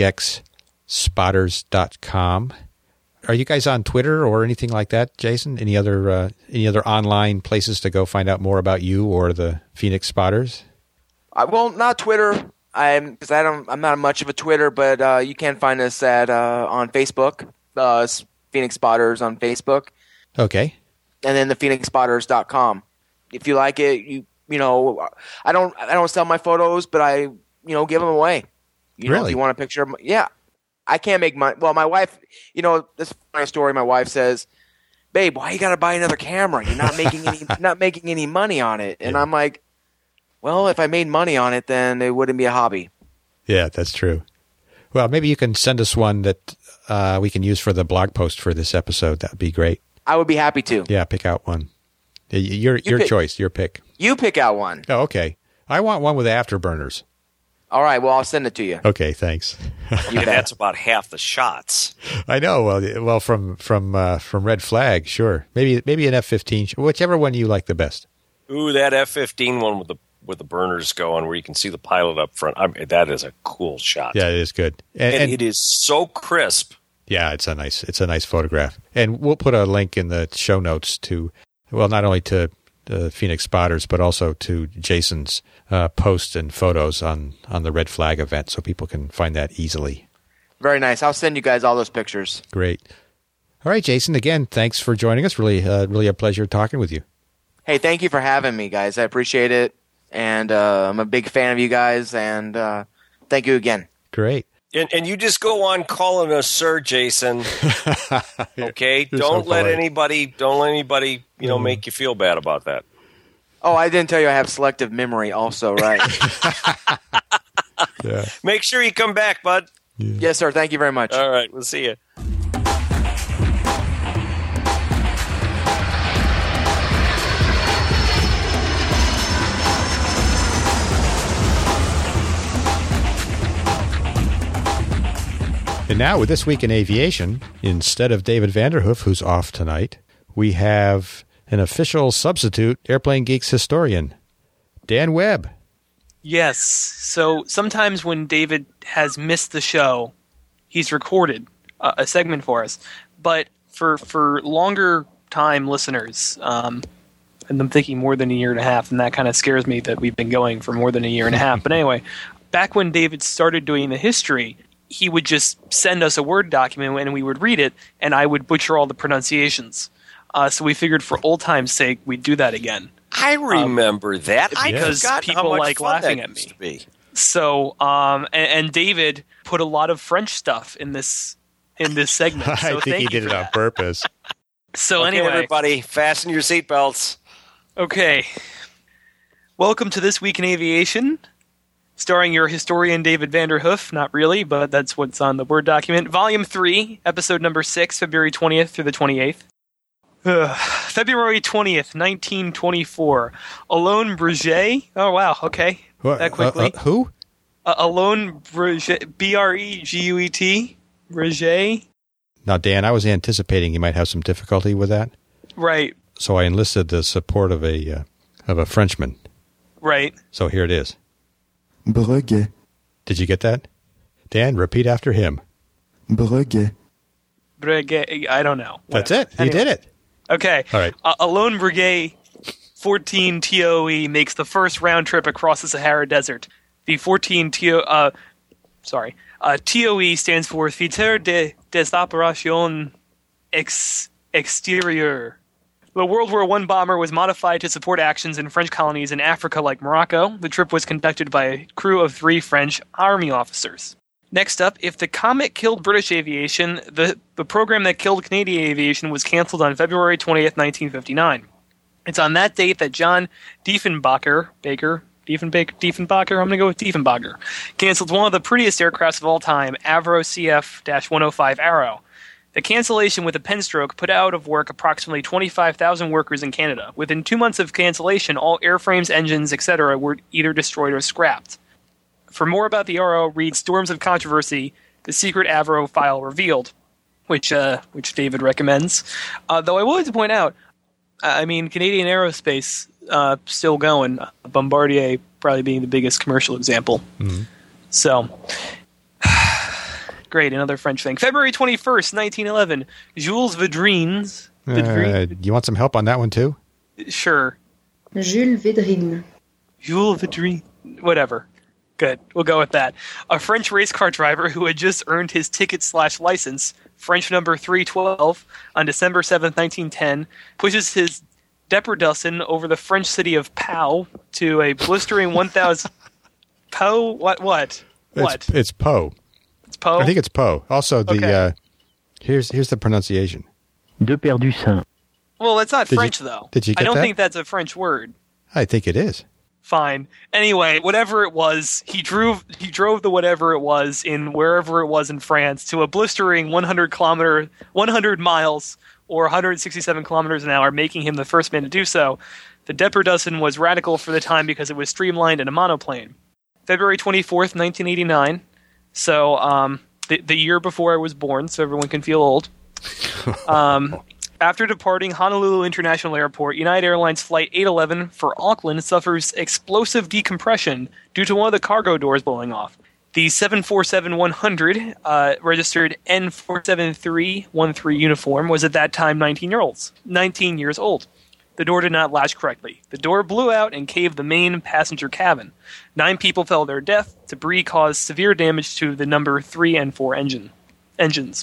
phxspotters.com. Are you guys on Twitter or anything like that, Jason? Any other online places to go find out more about you or the Phoenix Spotters? Well, not Twitter. I'm not much of a Twitter, but you can find us on Facebook, Phoenix Spotters on Facebook. Okay. And then the phxspotters.com. If you like it, I don't sell my photos, but I give them away. Really? If you want a picture of yeah. I can't make money. Well, my wife, this is a funny story. My wife says, "Babe, why you got to buy another camera? You're not making any money on it." And I'm like, "Well, if I made money on it, then it wouldn't be a hobby." Yeah, that's true. Well, maybe you can send us one that we can use for the blog post for this episode. That would be great. I would be happy to. Yeah, pick out one. Your choice, your pick. You pick out one. Oh, okay. I want one with afterburners. All right, well, I'll send it to you. Okay, thanks. That's about half the shots. I know. Well, from Red Flag, sure. Maybe an F-15, whichever one you like the best. Ooh, that F-15 one with the burners going, where you can see the pilot up front. That is a cool shot. Yeah, it is good, and it is so crisp. Yeah, it's a nice photograph, and we'll put a link in the show notes to, well, not only to Phoenix Spotters, but also to Jason's posts and photos on the Red Flag event, so people can find that easily. Very nice. I'll send you guys all those pictures. Great. All right, Jason, again, thanks for joining us. Really a pleasure talking with you. Hey, thank you for having me, guys. I appreciate it, and I'm a big fan of you guys, and thank you again. Great. And you just go on calling us Sir Jason. Okay? Don't let anybody make you feel bad about that. Oh, I didn't tell you I have selective memory also, right? Yeah. Make sure you come back, bud. Yeah. Yes, sir. Thank you very much. All right. We'll see you. And now, with This Week in Aviation, instead of David Vanderhoof, who's off tonight, we have an official substitute Airplane Geeks historian, Dan Webb. Yes. So sometimes when David has missed the show, he's recorded a segment for us. But for longer time listeners, and I'm thinking more than a year and a half, and that kind of scares me that we've been going for more than a year and a half. But anyway, back when David started doing the history, he would just send us a Word document and we would read it, and I would butcher all the pronunciations. So we figured for old time's sake, we'd do that again. I remember that. Because people like laughing at me. So, and David put a lot of French stuff in this segment. So I think he did it on purpose. So okay, anyway, everybody, fasten your seatbelts. Okay. Welcome to This Week in Aviation, starring your historian David Vanderhoof. Not really, but that's what's on the Word document. Volume 3, episode number 6, February 20th through the 28th. February 20th, 1924. Alain Breguet. Oh, wow, okay. That quickly. Who? Alone Breguet, Breguet? Breguet? Now, Dan, I was anticipating you might have some difficulty with that, Right, so I enlisted the support of a Frenchman. right. So here it is. Breguet. Did you get that? Dan, repeat after him. Breguet. Breguet, I don't know. That's Whatever. it. You did it. Okay. All right. Alone Breguet 14 TOE makes the first round trip across the Sahara Desert. The 14 TOE stands for Fiteur des Opérations Extérieures. The World War I bomber was modified to support actions in French colonies in Africa like Morocco. The trip was conducted by a crew of 3 French army officers. Next up, if the comet killed British aviation, the program that killed Canadian aviation was canceled on February 20th, 1959. It's on that date that John Diefenbacher, I'm going to go with Diefenbacher, canceled one of the prettiest aircrafts of all time, Avro CF-105 Arrow. The cancellation with a pen stroke put out of work approximately 25,000 workers in Canada. Within 2 months of cancellation, all airframes, engines, etc. were either destroyed or scrapped. For more about the Arrow, read Storms of Controversy, the secret Avro file revealed, which David recommends. Though I will like to point out, Canadian Aerospace still going. Bombardier probably being the biggest commercial example. Mhm. So, great, another French thing. February 21st, 1911, Jules Védrines. You want some help on that one, too? Sure. Jules Védrines. Jules Védrines. Whatever. Good. We'll go with that. A French race car driver who had just earned his ticket/license, French number 312, on December 7th, 1910, pushes his Deperdussin over the French city of Pau to a blistering 1,000... Pau? What? It's Poe. It's Pau? I think it's Poe. Also, Okay. here's the pronunciation. De Perdusin. Well, that's not Did you- French, though. did you I get don't that? think that's a French word. I think it is. Fine. Anyway, whatever it was, he drove the whatever it was in wherever it was in France to a blistering 100 miles or 167 kilometers an hour, making him the first man to do so. The Deperdussin was radical for the time because it was streamlined in a monoplane. February 24th, 1989. So, the year before I was born, so everyone can feel old. After departing Honolulu International Airport, United Airlines Flight 811 for Auckland suffers explosive decompression due to one of the cargo doors blowing off. The 747-100, registered N47313 uniform, was at that time 19 years old. The door did not latch correctly. The door blew out and caved the main passenger cabin. 9 people fell to their death. Debris caused severe damage to the number 3 and 4 engines.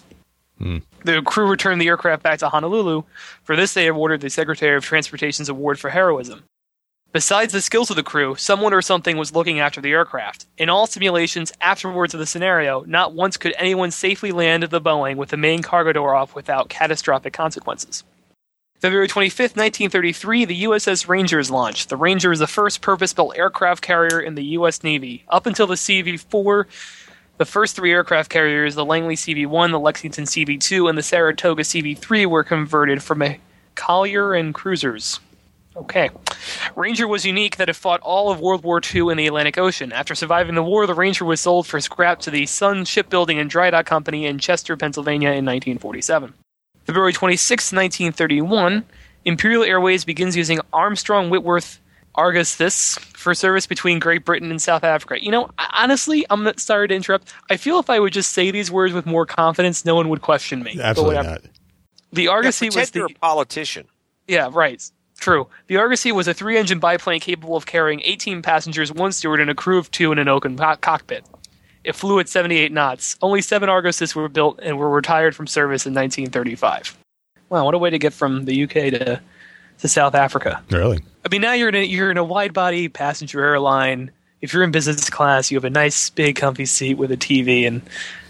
The crew returned the aircraft back to Honolulu. For this, they awarded the Secretary of Transportation's Award for Heroism. Besides the skills of the crew, someone or something was looking after the aircraft. In all simulations afterwards of the scenario, not once could anyone safely land the Boeing with the main cargo door off without catastrophic consequences. February 25th, 1933, the USS Ranger is launched. The Ranger is the first purpose-built aircraft carrier in the U.S. Navy. Up until the CV-4, the first 3 aircraft carriers, the Langley CV-1, the Lexington CV-2, and the Saratoga CV-3, were converted from a collier and cruisers. Okay. Ranger was unique that it fought all of World War II in the Atlantic Ocean. After surviving the war, the Ranger was sold for scrap to the Sun Shipbuilding and Dry Dock Company in Chester, Pennsylvania in 1947. February 26, 1931, Imperial Airways begins using Armstrong Whitworth Argus for service between Great Britain and South Africa. You know, honestly, I'm sorry to interrupt. I feel if I would just say these words with more confidence, no one would question me. Absolutely not. The Argosy was you're a politician. Yeah, right. True. The Argosy was a 3-engine biplane capable of carrying 18 passengers, 1 steward, and a crew of 2 in an open cockpit. It flew at 78 knots. Only 7 Argoses were built and were retired from service in 1935. Wow, what a way to get from the UK to South Africa. Really? I mean, now you're in a wide-body passenger airline. If you're in business class, you have a nice, big, comfy seat with a TV, and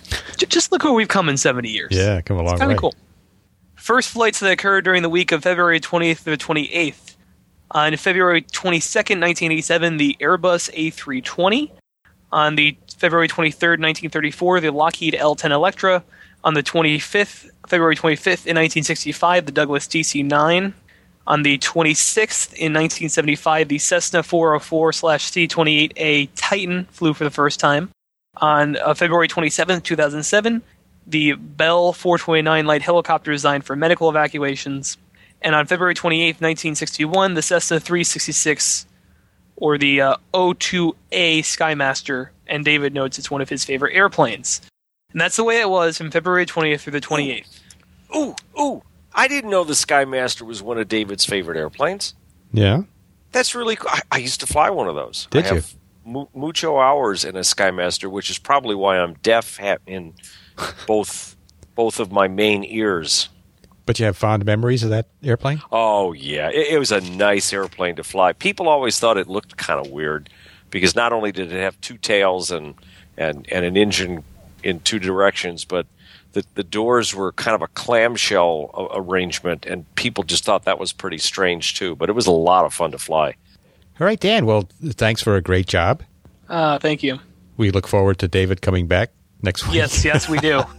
just look where we've come in 70 years. Yeah, come a long way. Kind of cool. First flights that occurred during the week of February 20th to the 28th. On February 22nd, 1987, the Airbus A320. On the February 23rd, 1934, the Lockheed L-10 Electra. On the February 25th, in 1965, the Douglas DC-9. On the 26th in 1975, the Cessna 404/C-28A Titan flew for the first time. On February 27th, 2007, the Bell 429 light helicopter designed for medical evacuations. And on February 28th, 1961, the Cessna 366, or the O2A Skymaster, and David notes it's one of his favorite airplanes. And that's the way it was from February 20th through the 28th. Ooh. I didn't know the Skymaster was one of David's favorite airplanes. Yeah. That's really cool. I used to fly one of those. Did I have mucho hours in a Skymaster, which is probably why I'm deaf in both of my main ears. But you have fond memories of that airplane? Oh, yeah. It was a nice airplane to fly. People always thought it looked kind of weird because not only did it have two tails and an engine in two directions, but the doors were kind of a clamshell arrangement, and people just thought that was pretty strange too. But it was a lot of fun to fly. All right, Dan. Well, thanks for a great job. Thank you. We look forward to David coming back next week. Yes, we do.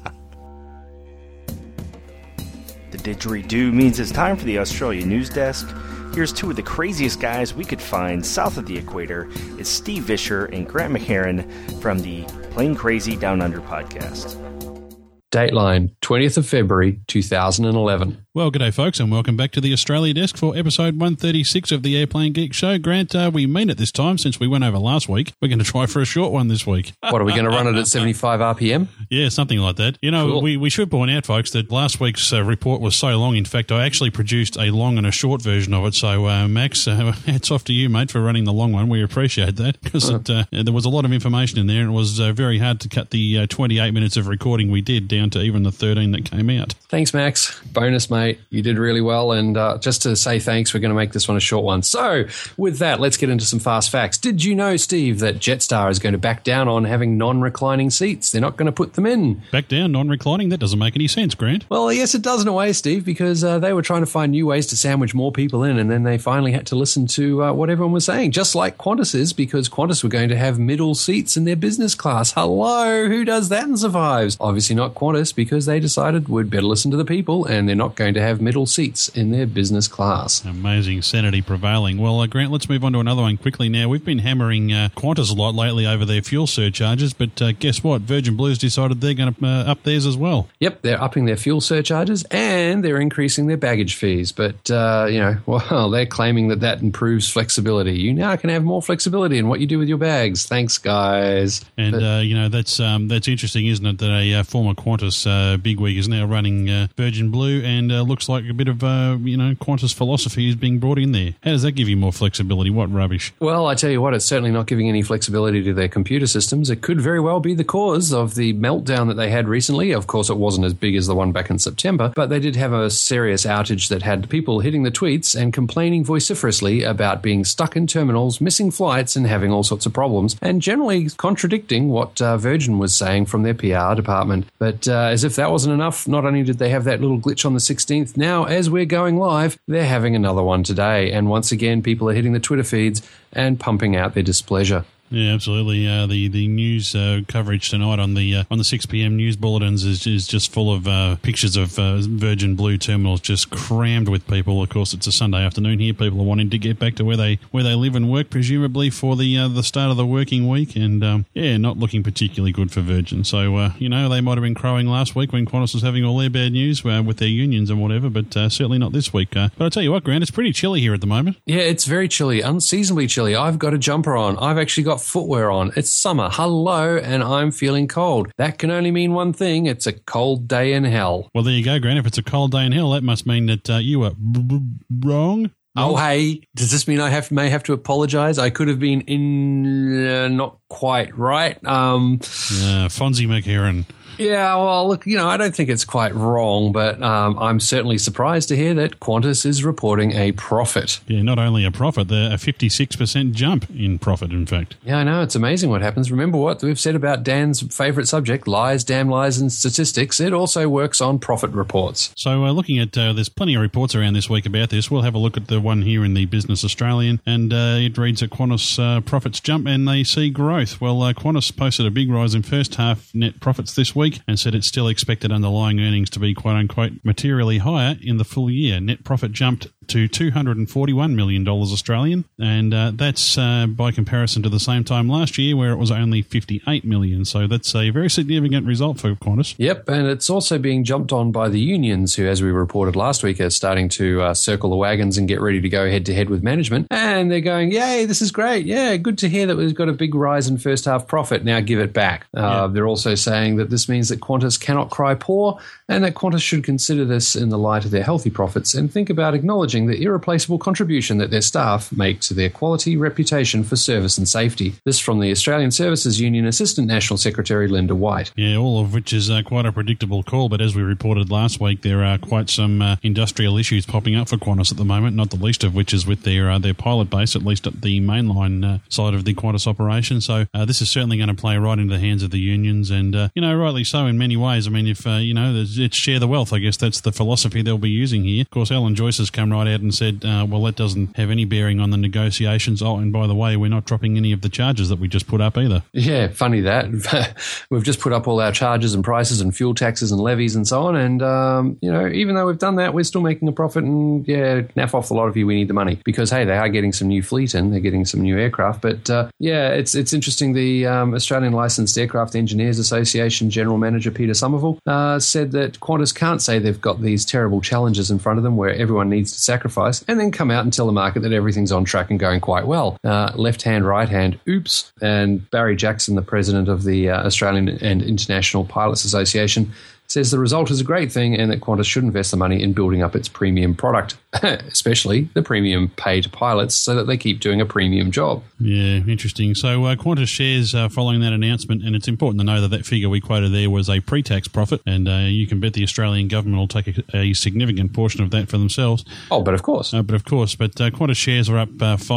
The didgeridoo means it's time for the Australia News Desk. Here's two of the craziest guys we could find south of the equator. It's Steve Vischer and Grant McHerron from the Plain Crazy Down Under podcast. Dateline, 20th of February, 2011. Well, g'day folks, and welcome back to the Australia Desk for episode 136 of the Airplane Geek Show. Grant, we mean it this time since we went over last week. We're going to try for a short one this week. What, are we going to run it at 75 RPM? Yeah, something like that. You know, cool. we should point out, folks, that last week's report was so long. In fact, I actually produced a long and a short version of it. So, Max, hats off to you, mate, for running the long one. We appreciate that because there was a lot of information in there, and it was very hard to cut the 28 minutes of recording we did down to even the 13 that came out. Thanks, Max. Bonus, mate. You did really well. And just to say thanks, we're going to make this one a short one. So with that, let's get into some fast facts. Did you know, Steve, that Jetstar is going to back down on having non-reclining seats? They're not going to put them in. Back down, non-reclining? That doesn't make any sense, Grant. Well, yes, it does in a way, Steve, because they were trying to find new ways to sandwich more people in, and then they finally had to listen to what everyone was saying, just like Qantas is, because Qantas were going to have middle seats in their business class. Hello, who does that and survives? Obviously not Qantas, because they decided we'd better listen to the people, and they're not going to have middle seats in their business class. Amazing sanity prevailing. Well, Grant, let's move on to another one quickly now. We've been hammering Qantas a lot lately over their fuel surcharges, but guess what? Virgin Blue's decided they're going to up theirs as well. Yep, they're upping their fuel surcharges and they're increasing their baggage fees. But, they're claiming that improves flexibility. You now can have more flexibility in what you do with your bags. Thanks, guys. And, that's interesting, isn't it, that a former Qantas bigwig is now running Virgin Blue, and looks like a bit of, Qantas philosophy is being brought in there. How does that give you more flexibility? What rubbish? Well, I tell you what, it's certainly not giving any flexibility to their computer systems. It could very well be the cause of the meltdown that they had recently. Of course, it wasn't as big as the one back in September, but they did have a serious outage that had people hitting the tweets and complaining vociferously about being stuck in terminals, missing flights, and having all sorts of problems, and generally contradicting what Virgin was saying from their PR department. But as if that wasn't enough, not only did they have that little glitch on the 16th, now as we're going live, they're having another one today. And once again, people are hitting the Twitter feeds and pumping out their displeasure. Yeah, absolutely. The news coverage tonight on the 6 p.m. news bulletins is just full of pictures of Virgin Blue terminals just crammed with people. Of course, it's a Sunday afternoon here. People are wanting to get back to where they live and work, presumably for the start of the working week, and not looking particularly good for Virgin. So they might have been crowing last week when Qantas was having all their bad news with their unions and whatever, but certainly not this week. But I tell you what, Grant, it's pretty chilly here at the moment. Yeah, it's very chilly, unseasonably chilly. I've got a jumper on. I've actually got footwear on. It's summer. Hello, and I'm feeling cold. That can only mean one thing. It's a cold day in hell. Well, there you go, Grant. If it's a cold day in hell, that must mean that you were wrong. Oh, hey, does this mean I may have to apologize? I could have been not quite right. Fonzie McHerron. Yeah, well, look, I don't think it's quite wrong, but I'm certainly surprised to hear that Qantas is reporting a profit. Yeah, not only a profit, a 56% jump in profit, in fact. Yeah, I know. It's amazing what happens. Remember what we've said about Dan's favourite subject, lies, damn lies, and statistics. It also works on profit reports. So looking at, there's plenty of reports around this week about this. We'll have a look at the one here in the Business Australian, and it reads that Qantas profits jump and they see growth. Well, Qantas posted a big rise in first half net profits this week, and said it still expected underlying earnings to be quote-unquote materially higher in the full year. Net profit jumped to $241 million Australian, and that's by comparison to the same time last year where it was only $58 million. So that's a very significant result for Qantas. Yep, and it's also being jumped on by the unions who, as we reported last week, are starting to circle the wagons and get ready to go head-to-head with management. And they're going, yay, this is great. Yeah, good to hear that we've got a big rise in first-half profit. Now give it back. They're also saying that this means that Qantas cannot cry poor and that Qantas should consider this in the light of their healthy profits and think about acknowledging the irreplaceable contribution that their staff make to their quality reputation for service and safety. This from the Australian Services Union Assistant National Secretary Linda White. Yeah, all of which is quite a predictable call, but as we reported last week, there are quite some industrial issues popping up for Qantas at the moment, not the least of which is with their pilot base, at least at the mainline side of the Qantas operation. So this is certainly going to play right into the hands of the unions, and, rightly so in many ways. I mean, if, it's share the wealth, I guess that's the philosophy they'll be using here. Of course, Alan Joyce has come right out and said, well, that doesn't have any bearing on the negotiations. Oh, and by the way, we're not dropping any of the charges that we just put up either. Yeah, funny that. We've just put up all our charges and prices and fuel taxes and levies and so on, and, even though we've done that, we're still making a profit, and, naff off the lot of you, we need the money. Because, hey, they are getting some new fleet in, they're getting some new aircraft, but, it's interesting. The Australian Licensed Aircraft Engineers Association General Manager Peter Somerville said that Qantas can't say they've got these terrible challenges in front of them where everyone needs to sacrifice and then come out and tell the market that everything's on track and going quite well. Left hand, right hand, oops. And Barry Jackson, the president of the Australian and International Pilots Association, says the result is a great thing and that Qantas should invest the money in building up its premium product, especially the premium paid pilots, so that they keep doing a premium job. Yeah, interesting. So Qantas shares following that announcement, and it's important to know that figure we quoted there was a pre-tax profit, and you can bet the Australian government will take a significant portion of that for themselves. Oh, but of course. But Qantas shares are up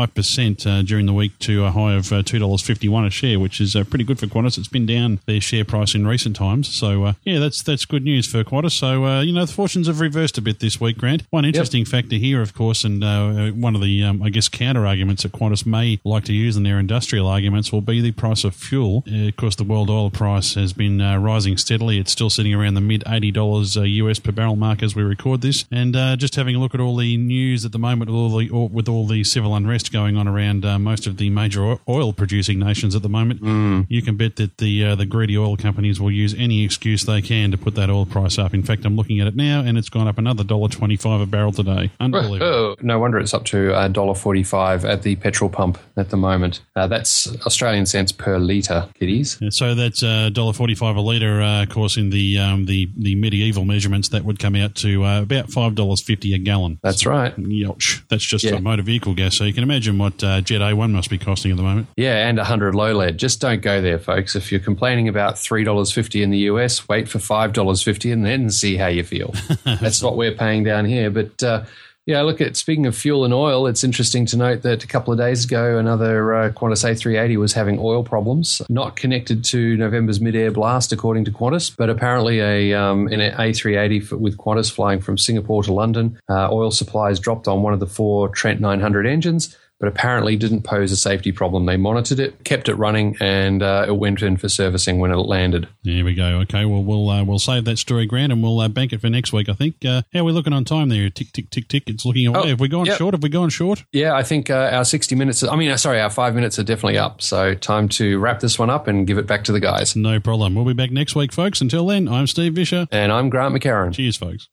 5% during the week to a high of $2.51 a share, which is pretty good for Qantas. It's been down their share price in recent times. So, that's good news for Qantas. So, the fortunes have reversed a bit this week, Grant. One interesting factor here, of course, and one of the, counter-arguments that Qantas may like to use in their industrial arguments will be the price of fuel. Of course, the world oil price has been rising steadily. It's still sitting around the mid-$80 US per barrel mark as we record this. And just having a look at all the news at the moment with all the civil unrest going on around most of the major oil-producing nations at the moment, you can bet that the greedy oil companies will use any excuse they can to put that oil price up. In fact, I'm looking at it now, and it's gone up another $1.25 a barrel today. Unbelievable. No wonder it's up to $1.45 at the petrol pump at the moment. That's Australian cents per litre, kiddies. So that's $1.45 a litre. Of course, in the medieval measurements, that would come out to about $5.50 a gallon. That's right. Yelch. That's just for motor vehicle gas. So you can imagine what Jet A1 must be costing at the moment. Yeah, and 100 low lead. Just don't go there, folks. If you're complaining about $3.50 in the US, wait for $5.50 and then see how you feel. That's what we're paying down here. But speaking of fuel and oil, it's interesting to note that a couple of days ago, another Qantas A380 was having oil problems, not connected to November's mid-air blast, according to Qantas, but apparently an A380 with Qantas flying from Singapore to London, oil supplies dropped on one of the 4 Trent 900 engines, but apparently didn't pose a safety problem. They monitored it, kept it running, and it went in for servicing when it landed. There we go. Okay, well, we'll save that story, Grant, and we'll bank it for next week, I think. How are we looking on time there? Tick, tick, tick, tick. It's looking away. Have we gone short? Have we gone short? Yeah, I think our 60 minutes, our 5 minutes are definitely up. So time to wrap this one up and give it back to the guys. No problem. We'll be back next week, folks. Until then, I'm Steve Vischer. And I'm Grant McCarran. Cheers, folks.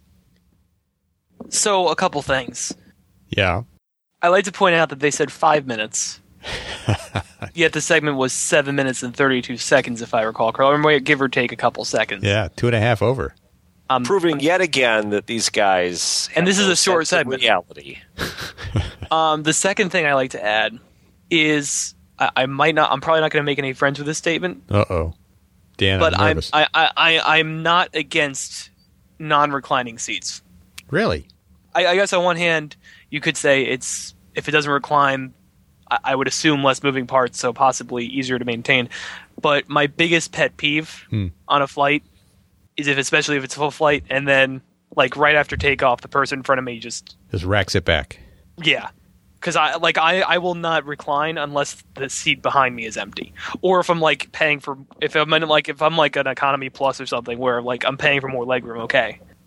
So, a couple things. Yeah. I like to point out that they said 5 minutes. Yet the segment was 7 minutes and 32 seconds, if I recall correctly. Give or take a couple seconds. Yeah, 2.5 over. Proving yet again that these guys and this is a short segment. Reality. The second thing I like to add is I'm probably not going to make any friends with this statement. Uh-oh. Dan, but I'm nervous. I'm not against non-reclining seats. Really? I guess on one hand, you could say if it doesn't recline, I would assume less moving parts, so possibly easier to maintain. But my biggest pet peeve on a flight is especially if it's a full flight, and then right after takeoff, the person in front of me just racks it back. Yeah, because I will not recline unless the seat behind me is empty, or if I'm paying for if I'm an economy plus or something where I'm paying for more legroom. Okay, but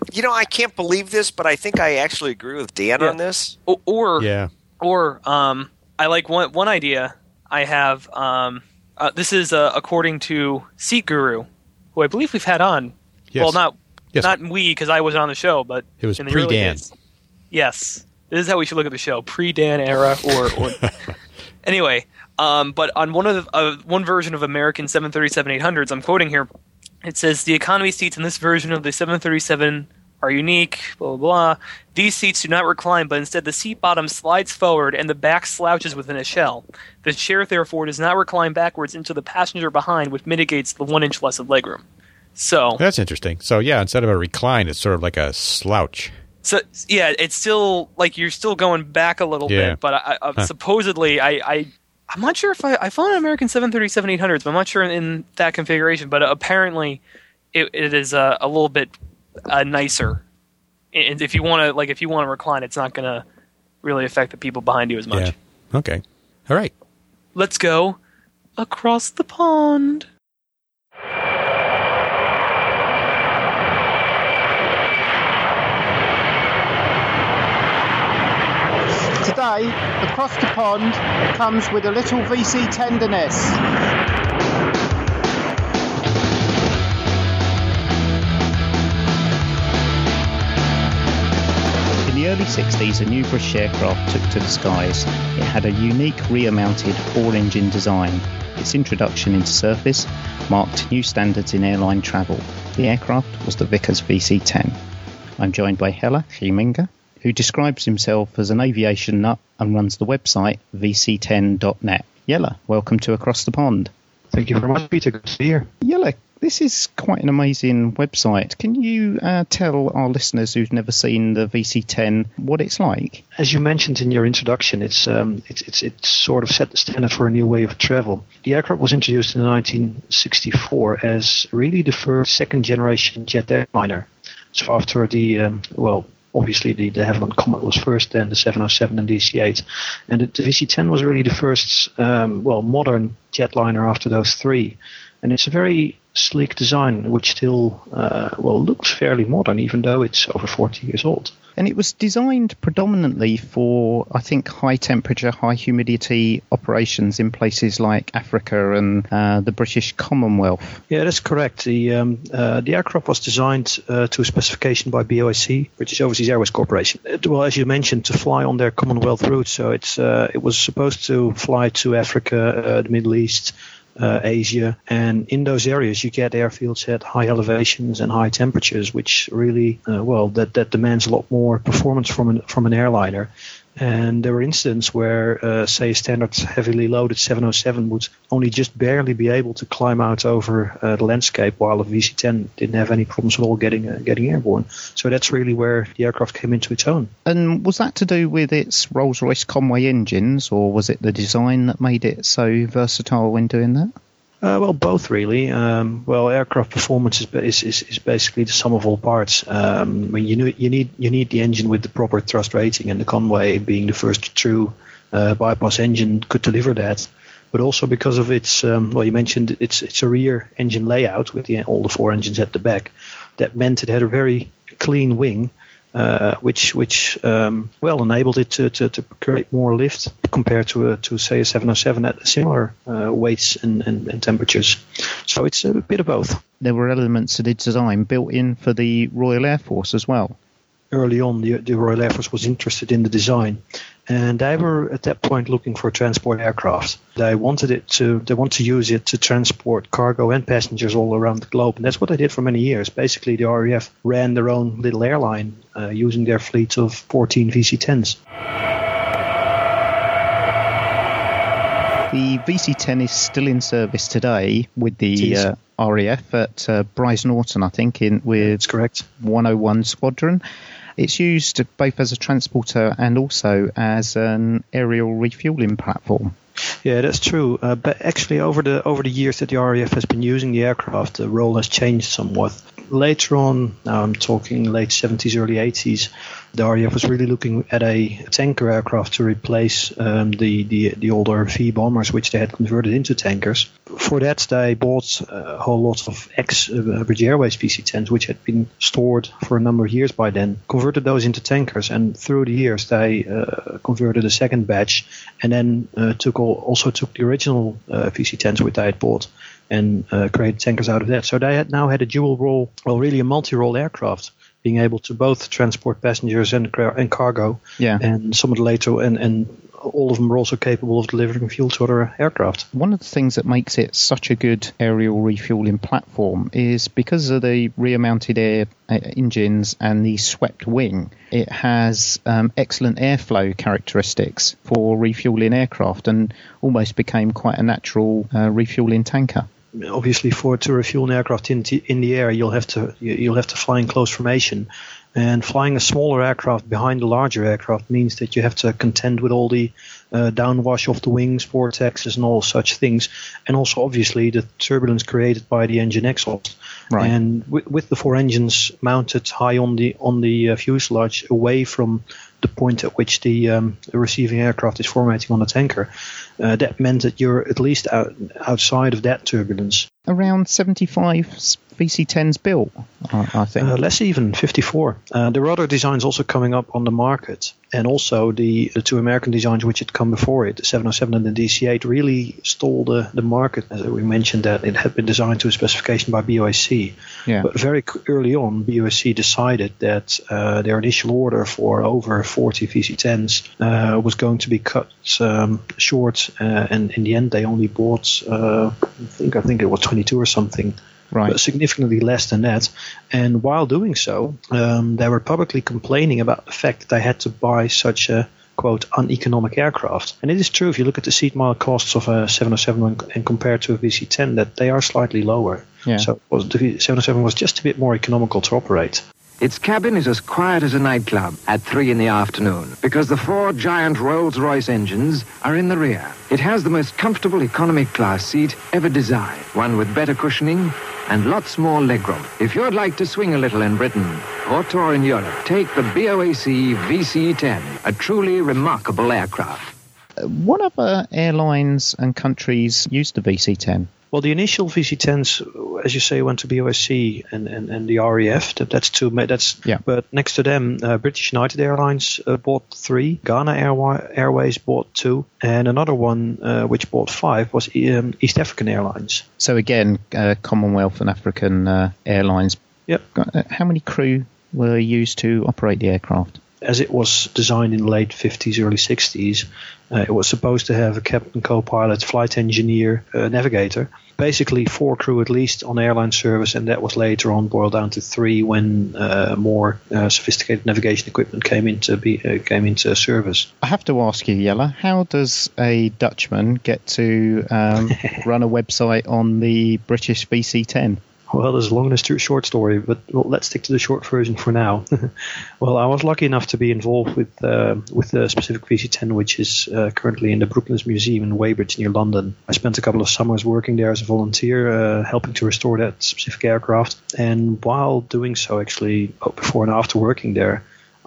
I can't believe this, but I think I actually agree with Dan on this. Or I like one idea I have. This is according to Seat Guru, who I believe we've had on. Yes. Well, not we, because I wasn't on the show, but it was in the early pre-Dan. days. Yes, this is how we should look at the show: pre-Dan era, or anyway. But on one version of American 737-800s, I'm quoting here. It says the economy seats in this version of the 737 are unique. Blah blah blah. These seats do not recline, but instead the seat bottom slides forward and the back slouches within a shell. The chair, therefore, does not recline backwards into the passenger behind, which mitigates the 1 inch less of legroom. So that's interesting. So instead of a recline, it's sort of like a slouch. So yeah, it's still like you're still going back a little bit, but supposedly I'm not sure if I found an American 737-800s, but I'm not sure in that configuration. But apparently, it is a little bit nicer. And if you want to recline, it's not going to really affect the people behind you as much. Yeah. Okay. All right. Let's go across the pond. Today, Across the Pond comes with a little VC tenderness. In the early 60s, a new British aircraft took to the skies. It had a unique rear-mounted 4-engine design. Its introduction into service marked new standards in airline travel. The aircraft was the Vickers VC-10. I'm joined by Helle Geminga, who describes himself as an aviation nut and runs the website vc10.net. Jelle, welcome to Across the Pond. Thank you very much, Peter. Good to be here. Jelle, this is quite an amazing website. Can you tell our listeners who've never seen the VC10 what it's like? As you mentioned in your introduction, it's sort of set the standard for a new way of travel. The aircraft was introduced in 1964 as really the first second-generation jet airliner. So after obviously the de Havilland Comet was first, then the 707 and DC-8. And the VC-10 was really the first, modern jetliner after those three. And it's a very sleek design, which still, looks fairly modern, even though it's over 40 years old. And it was designed predominantly for, I think, high temperature, high humidity operations in places like Africa and the British Commonwealth. Yeah, that's correct. The aircraft was designed to a specification by BOAC, British Overseas Airways Corporation. As you mentioned, to fly on their Commonwealth route. So it was supposed to fly to Africa, the Middle East, Asia, and in those areas you get airfields at high elevations and high temperatures, which really that demands a lot more performance from an airliner. And there were incidents where, say, a standard heavily loaded 707 would only just barely be able to climb out over the landscape, while a VC-10 didn't have any problems at all getting airborne. So that's really where the aircraft came into its own. And was that to do with its Rolls-Royce Conway engines, or was it the design that made it so versatile when doing that? Both really. Aircraft performance is basically the sum of all parts. You need the engine with the proper thrust rating, and the Conway, being the first true bypass engine, could deliver that. But also because of its, you mentioned it's a rear engine layout with all the four engines at the back. That meant it had a very clean wing, which enabled it to create more lift compared to say a 707 at similar weights and temperatures. So it's a bit of both. There were elements of the design built in for the Royal Air Force as well. Early on, the Royal Air Force was interested in the design, and they were at that point looking for a transport aircraft. They want to use it to transport cargo and passengers all around the globe, and that's what they did for many years. Basically, the RAF ran their own little airline using their fleet of 14 VC-10s. The VC-10 is still in service today with the RAF at Brize Norton, I think, That's correct. 101 Squadron. It's used both as a transporter and also as an aerial refueling platform. Yeah, that's true. But actually, over the years that the RAF has been using the aircraft, the role has changed somewhat. later on, now I'm talking late 70s, early 80s, the RAF was really looking at a tanker aircraft to replace the old RV bombers, which they had converted into tankers. For that, they bought a whole lot of ex-British Airways VC-10s, which had been stored for a number of years by then, converted those into tankers, and through the years they converted a second batch, and then also took the original VC-10s which they had bought and created tankers out of that. So they had now had a dual role, well, really a multi-role aircraft, being able to both transport passengers and cargo. Yeah. And some of the later, and all of them were also capable of delivering fuel to other aircraft. One of the things that makes it such a good aerial refueling platform is because of the rear-mounted air engines and the swept wing, it has excellent airflow characteristics for refueling aircraft and almost became quite a natural refueling tanker. Obviously, to refuel an aircraft in the air, you'll have to fly in close formation, and flying a smaller aircraft behind a larger aircraft means that you have to contend with all the downwash of the wings, vortexes, and all such things, and also obviously the turbulence created by the engine exhaust. Right. And with the four engines mounted high on the fuselage, away from the point at which the receiving aircraft is formatting on the tanker, that meant that you're at least outside of that turbulence. Around 75 VC-10s built, I think. Less even, 54. There were other designs also coming up on the market, and also the two American designs which had come before it, the 707 and the DC-8, really stole the market. As we mentioned, that it had been designed to a specification by BOAC. Yeah. But very early on, BOAC decided that their initial order for over 40 VC-10s was going to be cut short, and in the end they only bought, I think it was 22 or something. Right. But significantly less than that. And while doing so, they were publicly complaining about the fact that they had to buy such a, quote, uneconomic aircraft. And it is true, if you look at the seat mile costs of a 707 and compare to a VC-10, that they are slightly lower. Yeah. So the 707 was just a bit more economical to operate. Its cabin is as quiet as a nightclub at 3 in the afternoon because the four giant Rolls-Royce engines are in the rear. It has the most comfortable economy class seat ever designed, one with better cushioning and lots more legroom. If you'd like to swing a little in Britain or tour in Europe, take the BOAC VC-10, a truly remarkable aircraft. What other airlines and countries used the VC-10? Well, the initial VC-10s, as you say, went to BOAC and the RAF. That's two. Yeah. But next to them, British United Airlines bought 3. Ghana Airways bought 2, and another one which bought 5 was East African Airlines. So again, Commonwealth and African airlines. Yep. How many crew were used to operate the aircraft? As it was designed in the late 50s, early 60s, it was supposed to have a captain, co-pilot, flight engineer, navigator. Basically 4 crew at least on airline service, and that was later on boiled down to 3 when more sophisticated navigation equipment came into service. I have to ask you, Jelle, how does a Dutchman get to run a website on the British VC-10? Well, there's a long and a short story, but let's stick to the short version for now. Well, I was lucky enough to be involved with the specific VC-10, which is currently in the Brooklands Museum in Weybridge near London. I spent a couple of summers working there as a volunteer, helping to restore that specific aircraft. And while doing so, actually, before and after working there,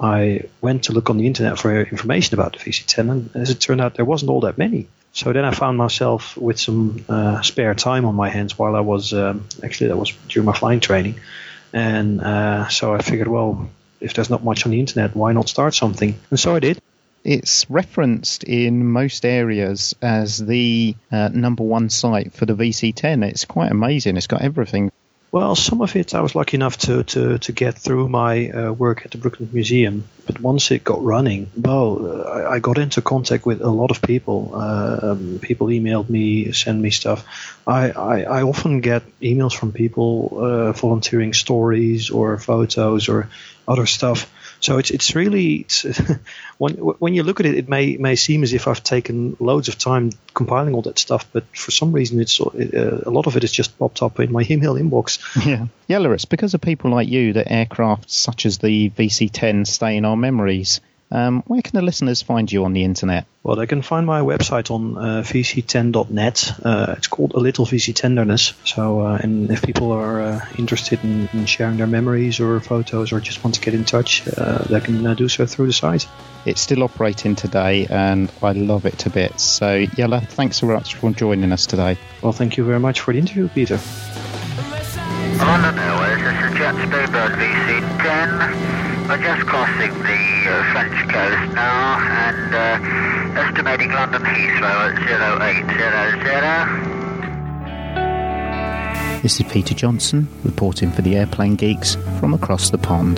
I went to look on the internet for information about the VC-10, and as it turned out, there wasn't all that many. So then I found myself with some spare time on my hands while I was, actually that was during my flying training. And so I figured, well, if there's not much on the internet, why not start something? And so I did. It's referenced in most areas as the number 1 site for the VC-10. It's quite amazing. It's got everything. Well, some of it I was lucky enough to get through my work at the Brooklands Museum. But once it got running, well, I got into contact with a lot of people. People emailed me, sent me stuff. I often get emails from people volunteering stories or photos or other stuff. So it's really when you look at it, it may seem as if I've taken loads of time compiling all that stuff, but for some reason a lot of it has just popped up in my email inbox. Yeah, Jelle, it's because of people like you that aircraft such as the VC-10 stay in our memories. Where can the listeners find you on the internet? Well, they can find my website on vc10.net. It's called A Little VC Tenderness. So, and if people are interested in sharing their memories or photos or just want to get in touch, they can do so through the site. It's still operating today, and I love it to bits. So, Jelle, thanks so much for joining us today. Well, thank you very much for the interview, Peter. London Airways, this is Jet Speedbird VC10. We're just crossing the French coast now and estimating London Heathrow at 0800. This is Peter Johnson reporting for the Airplane Geeks from across the pond.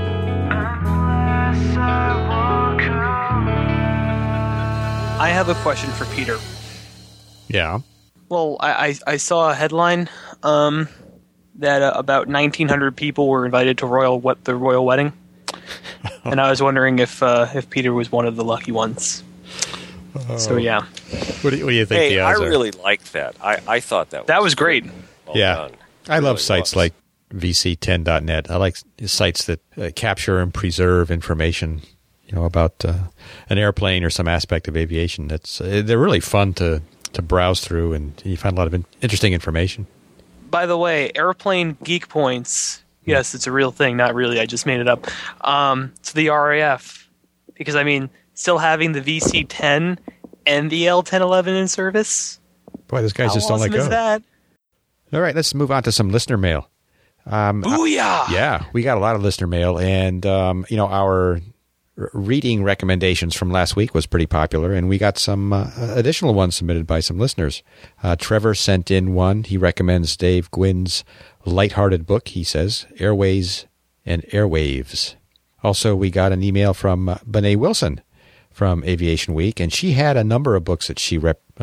I have a question for Peter. Yeah. Well, I saw a headline that about 1,900 people were invited to the royal wedding, and I was wondering if Peter was one of the lucky ones. So yeah. What do you think? Hey, I really liked that. I thought that was great. Well done. I love sites like vc10.net. I like sites that capture and preserve information, about an airplane or some aspect of aviation. They're really fun to browse through, and you find a lot of interesting information. By the way, Airplane Geek Points, yes, it's a real thing, not really, I just made it up. It's the RAF. Because, still having the VC-10 and the L-1011 in service? Boy, those guys just don't let go. How awesome is that? All right, let's move on to some listener mail. Booyah! Yeah, we got a lot of listener mail, and, our reading recommendations from last week was pretty popular, and we got some additional ones submitted by some listeners. Trevor sent in one. He recommends Dave Gwynn's lighthearted book, he says, Airways and Airwaves. Also, we got an email from Bené Wilson from Aviation Week, and she had a number of books that she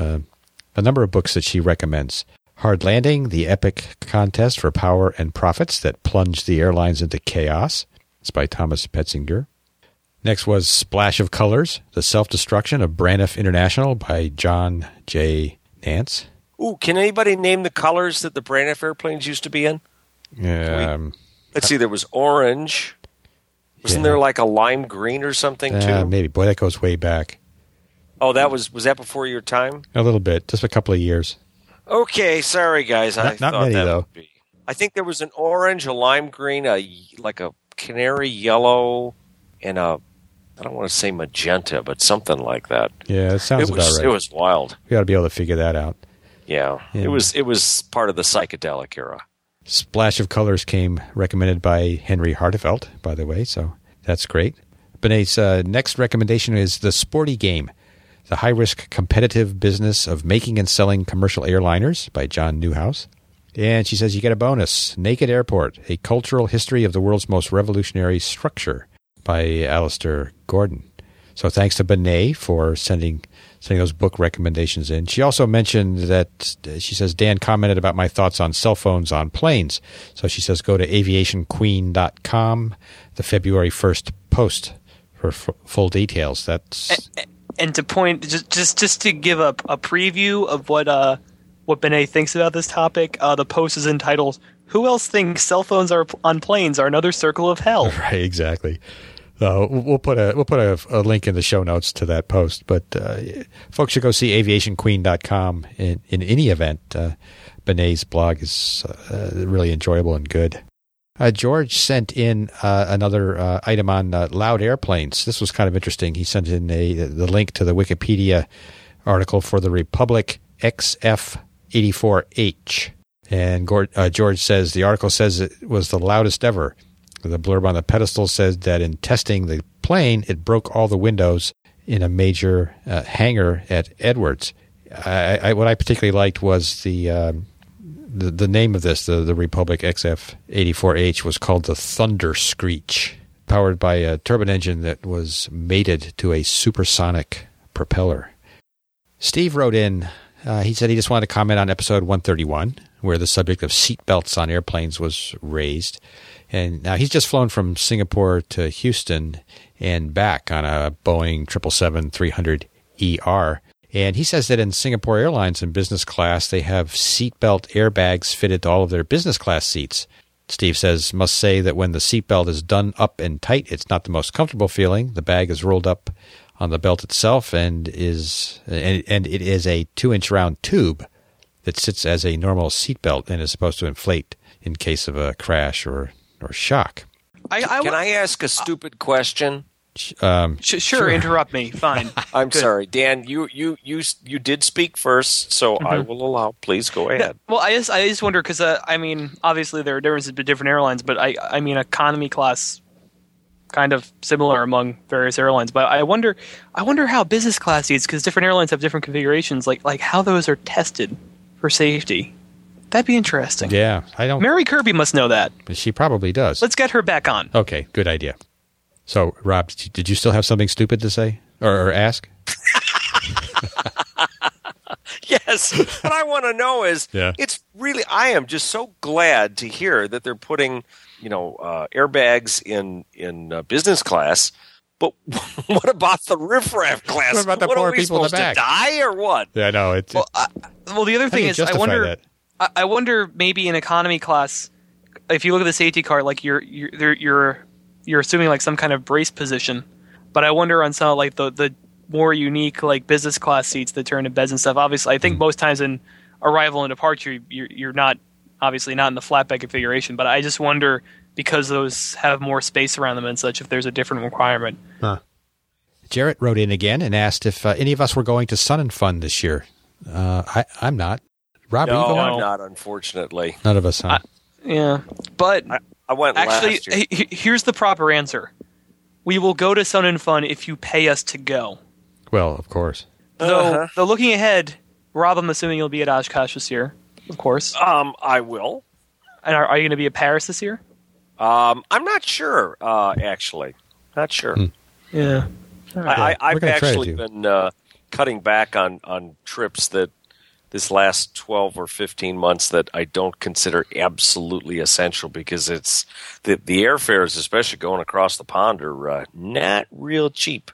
recommends. Hard Landing, the epic contest for power and profits that plunged the airlines into chaos. It's by Thomas Petzinger. Next was Splash of Colors, The Self-Destruction of Braniff International by John J. Nance. Ooh, can anybody name the colors that the Braniff airplanes used to be in? Let's see, there was orange. Wasn't there like a lime green or something too? Maybe. Boy, that goes way back. Oh, was that before your time? A little bit, just a couple of years. Okay, sorry guys. Not many, though. I think there was an orange, a lime green, like a canary yellow, and I don't want to say magenta, but something like that. Yeah, it sounds about right. It was wild. We ought to be able to figure that out. Yeah. It was part of the psychedelic era. Splash of Colors came recommended by Henry Hartefelt, by the way, so that's great. Bené's next recommendation is The Sporty Game, The High-Risk Competitive Business of Making and Selling Commercial Airliners by John Newhouse. And she says you get a bonus, Naked Airport, A Cultural History of the World's Most Revolutionary Structure by Alistair Gordon. So thanks to Bené for sending those book recommendations in. She also mentioned that, she says, Dan commented about my thoughts on cell phones on planes. So she says go to aviationqueen.com, the February 1st post for full details. And to point, just to give a preview of what Bené thinks about this topic, the post is entitled, Who Else Thinks Cell Phones on Planes Are Another Circle of Hell? Right, exactly. We'll put a link in the show notes to that post, but folks should go see aviationqueen.com in any event. Bené's blog is really enjoyable and good. George sent in another item on loud airplanes. This was kind of interesting. He sent in the link to the Wikipedia article for the Republic XF-84H. And George says the article says it was the loudest ever. The blurb on the pedestal says that in testing the plane, it broke all the windows in a major hangar at Edwards. What I particularly liked was the name of this, the Republic XF-84H, was called the Thunder Screech, powered by a turbine engine that was mated to a supersonic propeller. Steve wrote in, he said he just wanted to comment on episode 131, where the subject of seatbelts on airplanes was raised. And now he's just flown from Singapore to Houston and back on a Boeing 777-300ER. And he says that in Singapore Airlines in business class, they have seatbelt airbags fitted to all of their business class seats. Steve says, must say that when the seatbelt is done up and tight, it's not the most comfortable feeling. The bag is rolled up on the belt itself and it is a 2-inch round tube that sits as a normal seatbelt and is supposed to inflate in case of a crash or shock. Can I ask a stupid question? Sure, interrupt me. Fine. I'm sorry, Dan. You did speak first, so I will allow. Please go ahead. Well, I just wonder because obviously there are differences between different airlines, but I mean economy class kind of similar among various airlines. But I wonder how business class seats, because different airlines have different configurations, like how those are tested for safety. That'd be interesting. Yeah, I don't. Mary Kirby must know that. She probably does. Let's get her back on. Okay, good idea. So, Rob, did you still have something stupid to say or ask? Yes. What I want to know is, it's really, I am just so glad to hear that they're putting, airbags in business class. But what about the riffraff class? What about the poor people in the back? To die or what? Yeah, no. Well, the other thing is, I wonder maybe in economy class, if you look at the safety card, like you're assuming like some kind of brace position, but I wonder on some like the more unique like business class seats that turn into beds and stuff. Obviously, I think most times in arrival and departure, you're not obviously not in the flat bed configuration. But I just wonder because those have more space around them and such, if there's a different requirement. Jarrett wrote in again and asked if any of us were going to Sun and Fun this year. I'm not. Rob, no, are you going? I'm not. Unfortunately, none of us. Huh? Yeah, but I went actually. last year. Here's the proper answer: we will go to Sun and Fun if you pay us to go. Well, of course. Though looking ahead, Rob, I'm assuming you'll be at Oshkosh this year, of course. I will. And are you going to be at Paris this year? I'm not sure. Actually, not sure. Yeah, I've actually been cutting back on trips that this last 12 or 15 months that I don't consider absolutely essential because it's the airfares, especially going across the pond, are not real cheap.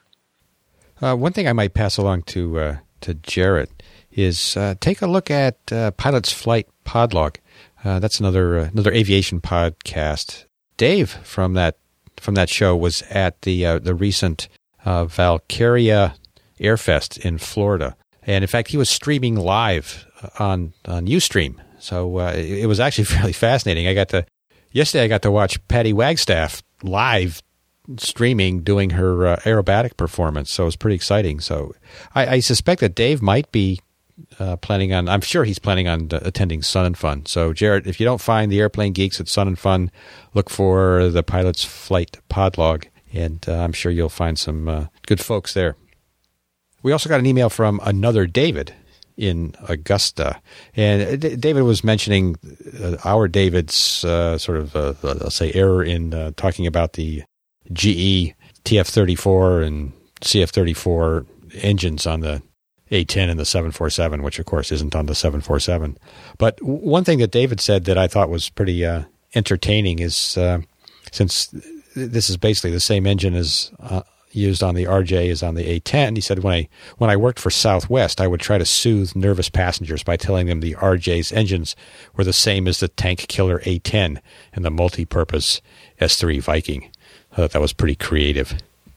One thing I might pass along to Jarrett is take a look at Pilot's Flight Podlog. That's another aviation podcast. Dave from that show was at the recent Valkyria Airfest in Florida. And in fact, he was streaming live on Ustream, so it was actually fairly fascinating. Yesterday I got to watch Patty Wagstaff live streaming doing her aerobatic performance, so it was pretty exciting. So I suspect that Dave might be planning on. I'm sure he's planning on attending Sun and Fun. So Jarrett, if you don't find the Airplane Geeks at Sun and Fun, look for the Pilot's Flight Podlog, and I'm sure you'll find some good folks there. We also got an email from another David in Augusta. And David was mentioning our David's sort of, let's say, error in talking about the GE TF-34 and CF-34 engines on the A-10 and the 747, which, of course, isn't on the 747. But one thing that David said that I thought was pretty entertaining is since this is basically the same engine as used on the RJ as on the A-10. He said, when I worked for Southwest, I would try to soothe nervous passengers by telling them the RJ's engines were the same as the tank killer A-10 and the multi-purpose S3 Viking. I thought that was pretty creative.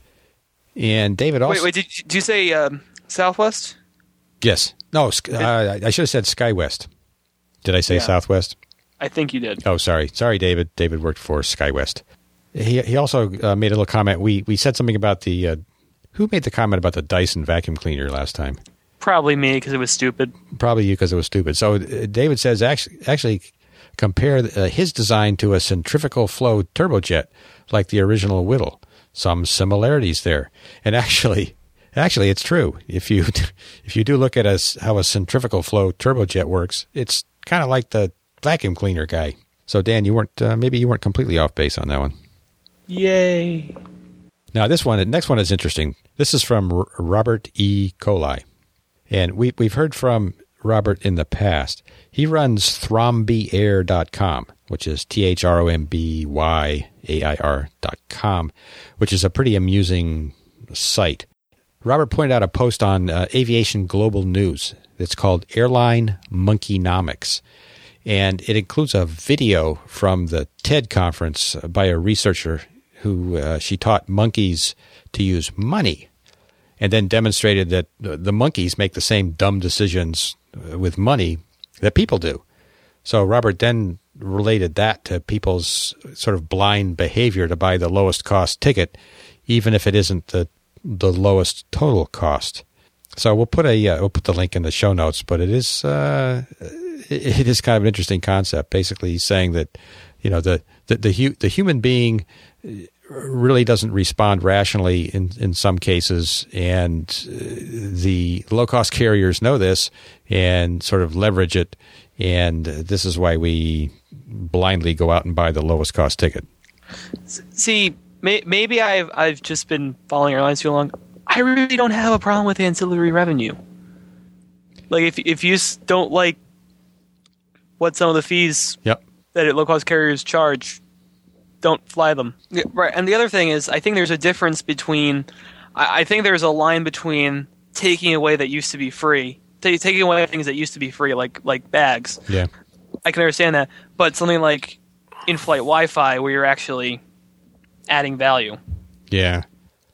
And David also... Wait, did you say Southwest? Yes. No, I should have said SkyWest. Did I say Southwest? I think you did. Oh, sorry. Sorry, David. David worked for SkyWest. He also made a little comment. We said something about the... who made the comment about the Dyson vacuum cleaner last time? Probably me, because it was stupid. Probably you, because it was stupid. So David says, actually compare his design to a centrifugal flow turbojet like the original Whittle. Some similarities there. And actually, it's true. If you do look at how a centrifugal flow turbojet works, it's kind of like the vacuum cleaner guy. So Dan, maybe you weren't completely off base on that one. Yay! Now the next one is interesting. This is from Robert E. Colli, and we've heard from Robert in the past. He runs thrombair.com, which is THROMBYAIR.com, which is a pretty amusing site. Robert pointed out a post on Aviation Global News. It's called Airline Monkeynomics. And it includes a video from the TED conference by a researcher who she taught monkeys to use money, and then demonstrated that the monkeys make the same dumb decisions with money that people do. So Robert then related that to people's sort of blind behavior to buy the lowest cost ticket, even if it isn't the lowest total cost. So we'll put the link in the show notes, but it is kind of an interesting concept. Basically, saying that the human being really doesn't respond rationally in some cases, and the low cost carriers know this and sort of leverage it. And this is why we blindly go out and buy the lowest cost ticket. See, maybe I've just been following airlines too long. I really don't have a problem with ancillary revenue. Like if you don't like what some of the fees that low cost carriers charge, don't fly them. Yeah, right. And the other thing is, I think there's a difference between. I think there's a line between taking away that used to be free. Taking away things that used to be free, like bags. Yeah, I can understand that. But something like in-flight Wi-Fi, where you're actually adding value. Yeah.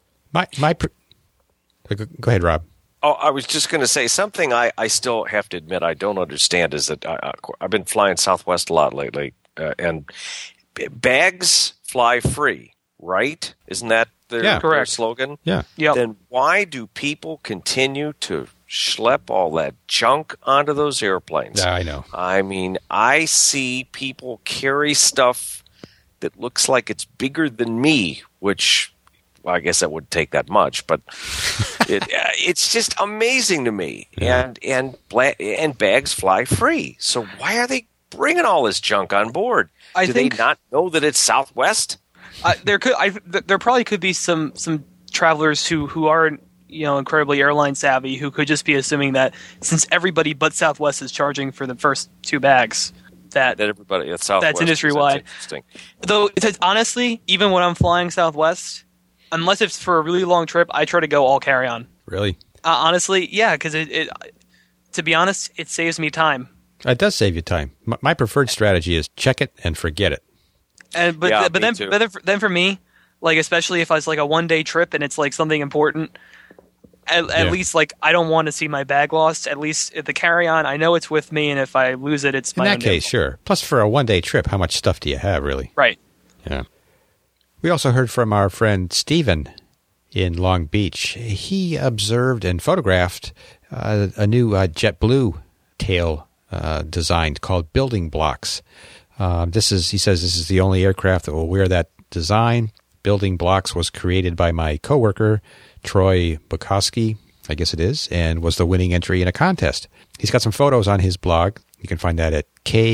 Go ahead, Rob. Oh, I was just going to say something I still have to admit I don't understand is that I've been flying Southwest a lot lately, and bags fly free, right? Isn't that their slogan? Yeah. Yep. Then why do people continue to schlep all that junk onto those airplanes? Yeah, I know. I mean, I see people carry stuff that looks like it's bigger than me, which, well, I guess that wouldn't take that much, but it's just amazing to me. Yeah. And bags fly free. So why are they bringing all this junk on board? Do they not know that it's Southwest? There probably could be some travelers who are incredibly airline savvy who could just be assuming that since everybody but Southwest is charging for the first two bags, that everybody at Southwest, that's industry wide. Though honestly, even when I'm flying Southwest, unless it's for a really long trip, I try to go all carry on. Really? Honestly, yeah, because it to be honest, it saves me time. It does save you time. My preferred strategy is check it and forget it. But then for me, like especially if it's like a 1-day trip and it's like something important, at least like I don't want to see my bag lost. At least at the carry-on, I know it's with me, and if I lose it, it's my own. In that case, sure. Plus, for a 1-day trip, how much stuff do you have, really? Right. Yeah. We also heard from our friend Stephen in Long Beach. He observed and photographed a new JetBlue tail designed called Building Blocks. He says this is the only aircraft that will wear that design. Building Blocks was created by my coworker, Troy Bukowski, I guess it is, and was the winning entry in a contest. He's got some photos on his blog. You can find that at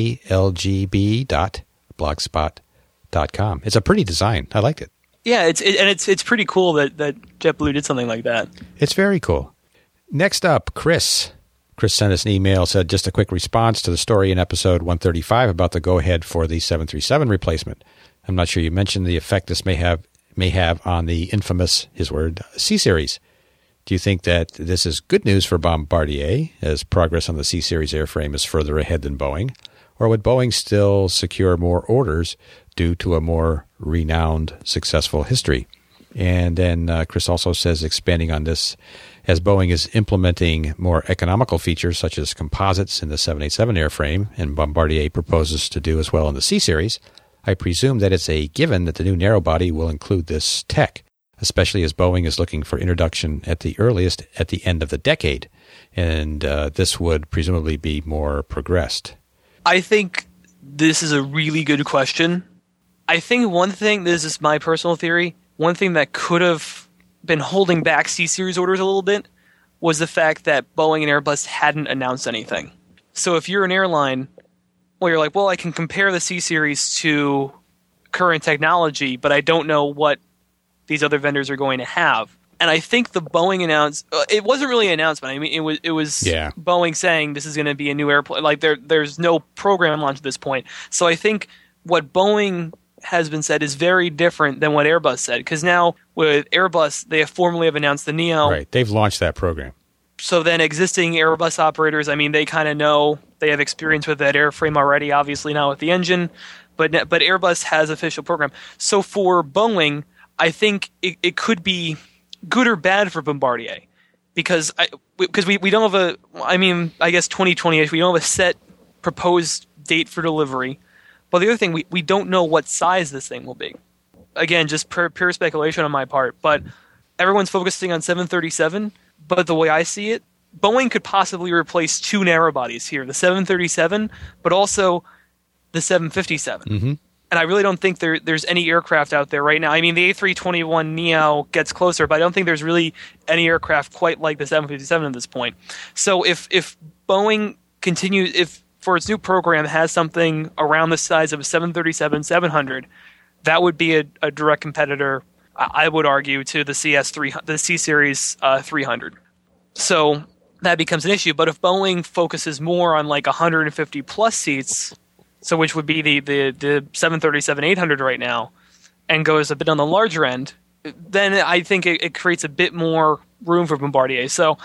klgb.blogspot.com. It's a pretty design. I liked it. Yeah, it's pretty cool that JetBlue did something like that. It's very cool. Next up, Chris. Chris sent us an email, said just a quick response to the story in episode 135 about the go-ahead for the 737 replacement. I'm not sure you mentioned the effect this may have on the infamous, his word, C-Series. Do you think that this is good news for Bombardier, as progress on the C-Series airframe is further ahead than Boeing? Or would Boeing still secure more orders due to a more renowned, successful history? And then Chris also says, expanding on this, as Boeing is implementing more economical features such as composites in the 787 airframe, and Bombardier proposes to do as well in the C-Series, I presume that it's a given that the new narrowbody will include this tech, especially as Boeing is looking for introduction at the earliest at the end of the decade, and this would presumably be more progressed. I think this is a really good question. I think one thing, this is my personal theory, one thing that could have been holding back C-Series orders a little bit was the fact that Boeing and Airbus hadn't announced anything. So if you're an airline, well, you're like, well, I can compare the C-Series to current technology, but I don't know what these other vendors are going to have. And I think the Boeing announced, it wasn't really an announcement. I mean, it was Boeing saying this is going to be a new airplane. Like there's no program launch at this point. So I think what Boeing has been said is very different than what Airbus said. Because now with Airbus, they formally have announced the Neo. Right, they've launched that program. So then existing Airbus operators, I mean, they kind of know They have experience with that airframe already, obviously now with the engine, but Airbus has official program. So for Boeing, I think it could be good or bad for Bombardier, because we don't have I guess 2020-ish, we don't have a set proposed date for delivery. But the other thing, we don't know what size this thing will be. Again, just pure speculation on my part, but everyone's focusing on 737, but the way I see it, Boeing could possibly replace two narrow bodies here, the 737, but also the 757. Mm-hmm. And I really don't think there's any aircraft out there right now. I mean, the A321neo gets closer, but I don't think there's really any aircraft quite like the 757 at this point. So if Boeing continues, if for its new program has something around the size of a 737-700, that would be a direct competitor, I would argue, to the C-Series 300. So that becomes an issue. But if Boeing focuses more on like 150 plus seats, so which would be the 737-800 right now, and goes a bit on the larger end, then I think it creates a bit more room for Bombardier. So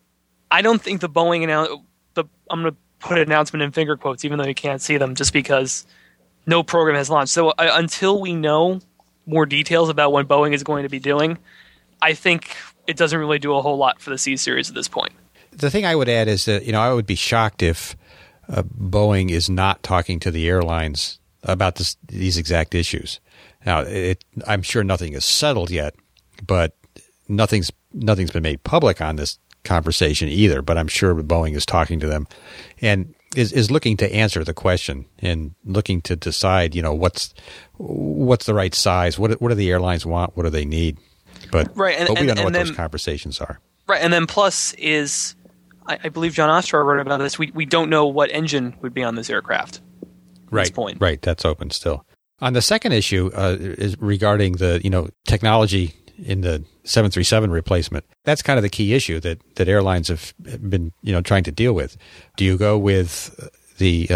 I don't think the Boeing I'm going to put an announcement in finger quotes, even though you can't see them, just because no program has launched. So until we know more details about what Boeing is going to be doing, I think it doesn't really do a whole lot for the C-Series at this point. The thing I would add is that, I would be shocked if Boeing is not talking to the airlines about these exact issues. Now, I'm sure nothing is settled yet, but nothing's been made public on this conversation either. But I'm sure Boeing is talking to them and is looking to answer the question and looking to decide, what's the right size, what do the airlines want, what do they need. But we don't know what those conversations are. Right, and then plus is, I believe John Ostrower wrote about this, we don't know what engine would be on this aircraft at this point. Right, that's open still. On the second issue is regarding the technology in the 737 replacement. That's kind of the key issue that airlines have been trying to deal with. Do you go with the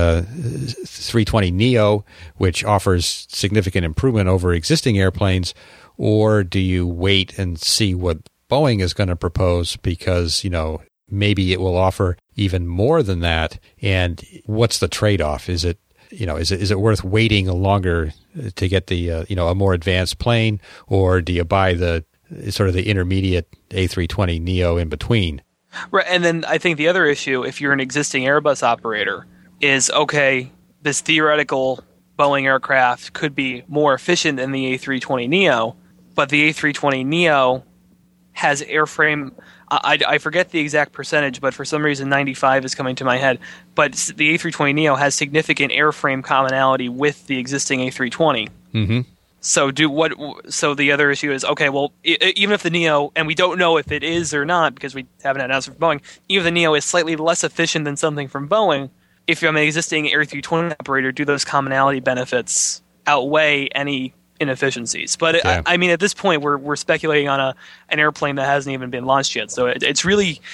320neo, which offers significant improvement over existing airplanes, or do you wait and see what Boeing is going to propose because, maybe it will offer even more than that? And what's the trade-off? Is it worth waiting longer to get the, a more advanced plane, or do you buy the sort of the intermediate A320neo in between? Right. And then I think the other issue, if you're an existing Airbus operator, is, okay, this theoretical Boeing aircraft could be more efficient than the A320neo, but the A320neo has airframe, I forget the exact percentage, but for some reason 95 is coming to my head, but the A320neo has significant airframe commonality with the existing A320. Mm-hmm. So the other issue is, okay, well, even if the Neo, and we don't know if it is or not because we haven't announced it from Boeing, even if the Neo is slightly less efficient than something from Boeing, if you're an existing A320 operator, do those commonality benefits outweigh any inefficiencies? But yeah. I mean, at this point, we're speculating on an airplane that hasn't even been launched yet. So it's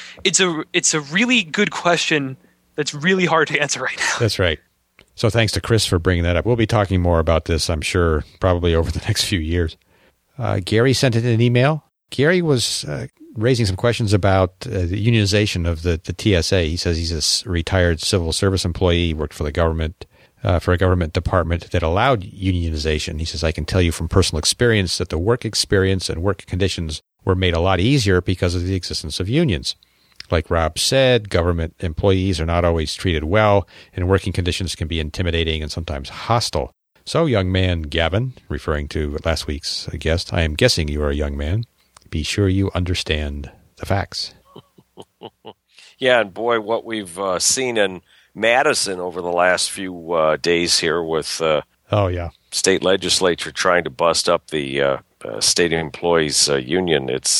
a really good question that's really hard to answer right now. That's right. So thanks to Chris for bringing that up. We'll be talking more about this, I'm sure, probably over the next few years. Gary sent in an email. Gary was raising some questions about the unionization of the TSA. He says he's a retired civil service employee. He worked for the government, for a government department that allowed unionization. He says, I can tell you from personal experience that the work experience and work conditions were made a lot easier because of the existence of unions. Like Rob said, government employees are not always treated well, and working conditions can be intimidating and sometimes hostile. So, young man Gavin, referring to last week's guest, I am guessing you are a young man. Be sure you understand the facts. Yeah, and boy, what we've seen in Madison over the last few days here with state legislature trying to bust up the state employees union, it's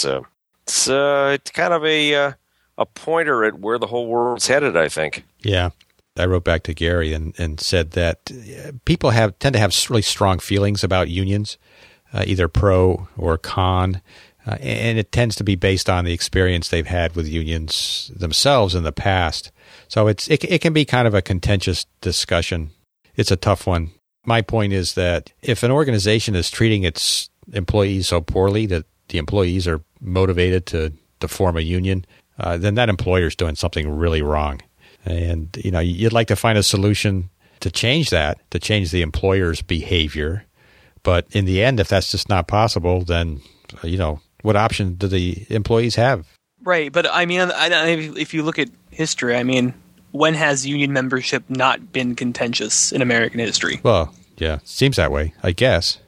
kind of a pointer at where the whole world's headed, I think. Yeah. I wrote back to Gary and said that people tend to have really strong feelings about unions, either pro or con, and it tends to be based on the experience they've had with unions themselves in the past. So it can be kind of a contentious discussion. It's a tough one. My point is that if an organization is treating its employees so poorly that the employees are motivated to form a union, then that employer is doing something really wrong. And, you'd like to find a solution to change that, to change the employer's behavior. But in the end, if that's just not possible, then, what option do the employees have? Right. But I mean, if you look at history, I mean, when has union membership not been contentious in American history? Well, yeah, seems that way, I guess.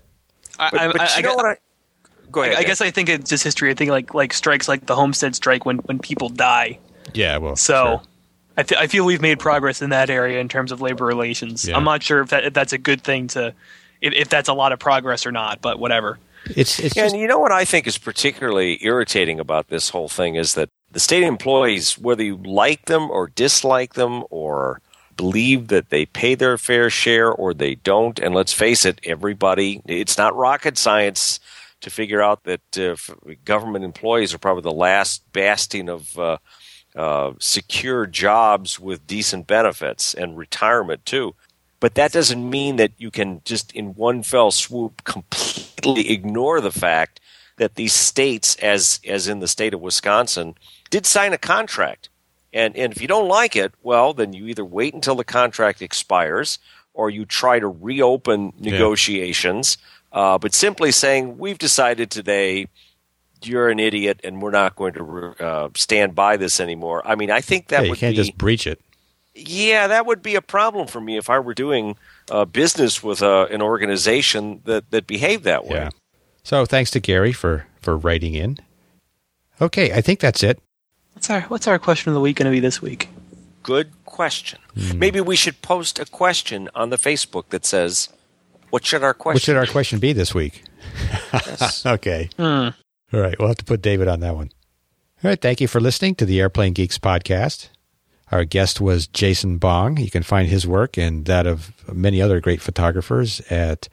Go ahead. I guess I think it's just history. I think like strikes like the Homestead strike when people die. Yeah, well, so sure. I feel we've made progress in that area in terms of labor relations. Yeah. I'm not sure if that's a good thing if that's a lot of progress or not, but whatever. And you know what I think is particularly irritating about this whole thing is that the state employees, whether you like them or dislike them or believe that they pay their fair share or they don't, and let's face it, it's not rocket science to figure out that government employees are probably the last bastion of secure jobs with decent benefits and retirement too. But that doesn't mean that you can just in one fell swoop completely ignore the fact that these states, as in the state of Wisconsin, did sign a contract. And if you don't like it, well, then you either wait until the contract expires or you try to reopen negotiations. But simply saying, we've decided today you're an idiot and we're not going to stand by this anymore. I mean, I think that you can't just breach it. Yeah, that would be a problem for me if I were doing business with an organization that behaved that way. Yeah. So thanks to Gary for writing in. Okay, I think that's it. What's our question of the week going to be this week? Good question. Maybe we should post a question on the Facebook that says, what should our question be this week? Yes. Okay. All right, we'll have to put David on that one. All right, thank you for listening to the Airplane Geeks podcast. Our guest was Jason Bong. You can find his work and that of many other great photographers at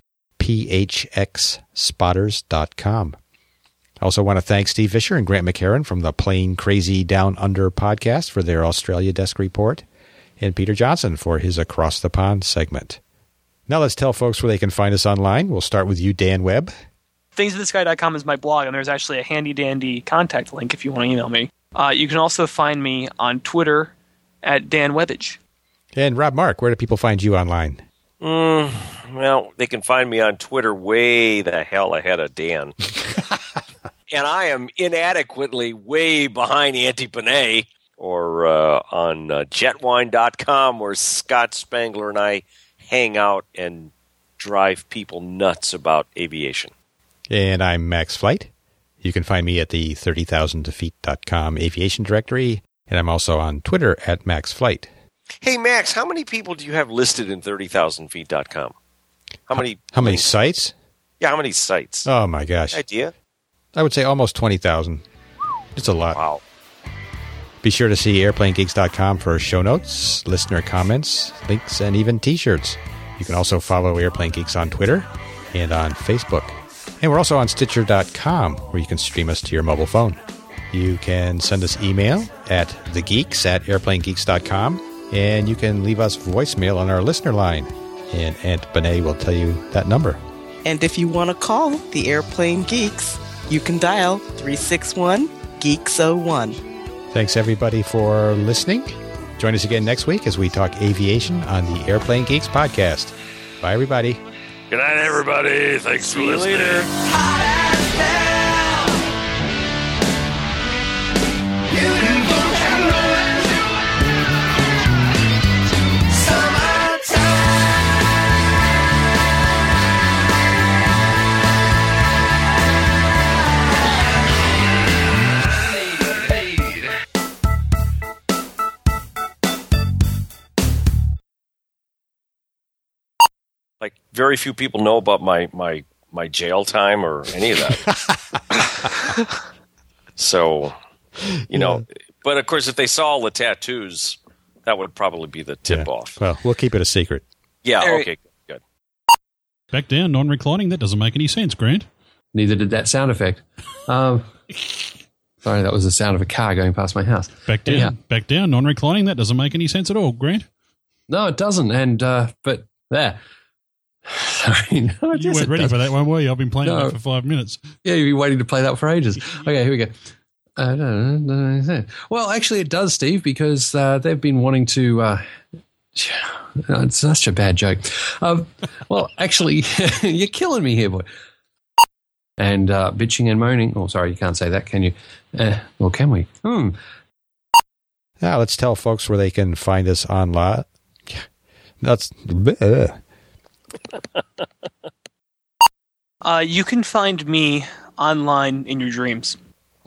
phxspotters.com. I also want to thank Steve Vischer and Grant McHerron from the Plane Crazy Down Under podcast for their Australia desk report, and Peter Johnson for his Across the Pond segment. Now let's tell folks where they can find us online. We'll start with you, Dan Webb. ThingsInTheSky.com is my blog, and there's actually a handy-dandy contact link if you want to email me. You can also find me on Twitter at Dan Webbage. And Rob Mark, where do people find you online? Well, they can find me on Twitter way the hell ahead of Dan. And I am inadequately way behind Auntie Benet, or on jetwine.com, where Scott Spangler and I hang out and drive people nuts about aviation. And I'm Max Flight. You can find me at the 30,000feet.com aviation directory, and I'm also on Twitter at MaxFlight. Hey, Max, how many people do you have listed in 30,000feet.com? How many sites? Yeah, how many sites? Oh, my gosh. Any idea? I would say almost 20,000. It's a lot. Wow. Be sure to see airplanegeeks.com for show notes, listener comments, links, and even T-shirts. You can also follow Airplane Geeks on Twitter and on Facebook. And we're also on Stitcher.com, where you can stream us to your mobile phone. You can send us email at thegeeks@airplanegeeks.com, and you can leave us voicemail on our listener line. And Aunt Benet will tell you that number. And if you want to call the Airplane Geeks, you can dial 361-GEEKS01. Thanks, everybody, for listening. Join us again next week as we talk aviation on the Airplane Geeks podcast. Bye, everybody. Good night, everybody. Thanks for listening. Later. Like, very few people know about my jail time or any of that. So, you know, but of course, if they saw all the tattoos, that would probably be the tip-off. Well, we'll keep it a secret. Yeah, okay, good. Back down, non-reclining. That doesn't make any sense, Grant. Neither did that sound effect. Sorry, that was the sound of a car going past my house. Back down, non-reclining. That doesn't make any sense at all, Grant. No, it doesn't. And but there. Sorry, no, you weren't ready for that one, were you? I've been playing that for 5 minutes. Yeah, you've been waiting to play that for ages. Okay, here we go. I don't know. Well, actually, it does, Steve, because they've been wanting to. It's such a bad joke. Well, actually, you're killing me here, boy. And bitching and moaning. Oh, sorry, you can't say that, can you? Or can we? Now, let's tell folks where they can find us online. That's. You can find me online in your dreams.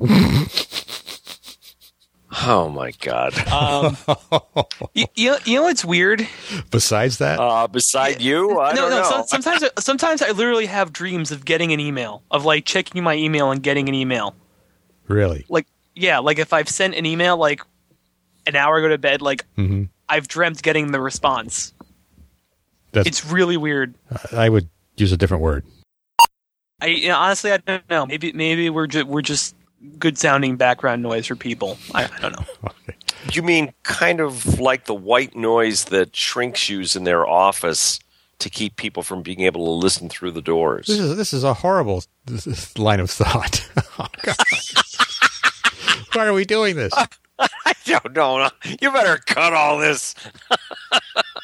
Oh my God! You know what's weird? Besides that, beside you, I don't know. Sometimes I literally have dreams of getting an email, of like checking my email and getting an email. Really? Like if I've sent an email like an hour ago to bed, like I've dreamt getting the response. It's really weird. I would use a different word. Honestly, I don't know. Maybe we're just good sounding background noise for people. I don't know. You mean kind of like the white noise that shrinks use in their office to keep people from being able to listen through the doors? This is a horrible line of thought. Oh, God. Why are we doing this? I don't know. You better cut all this.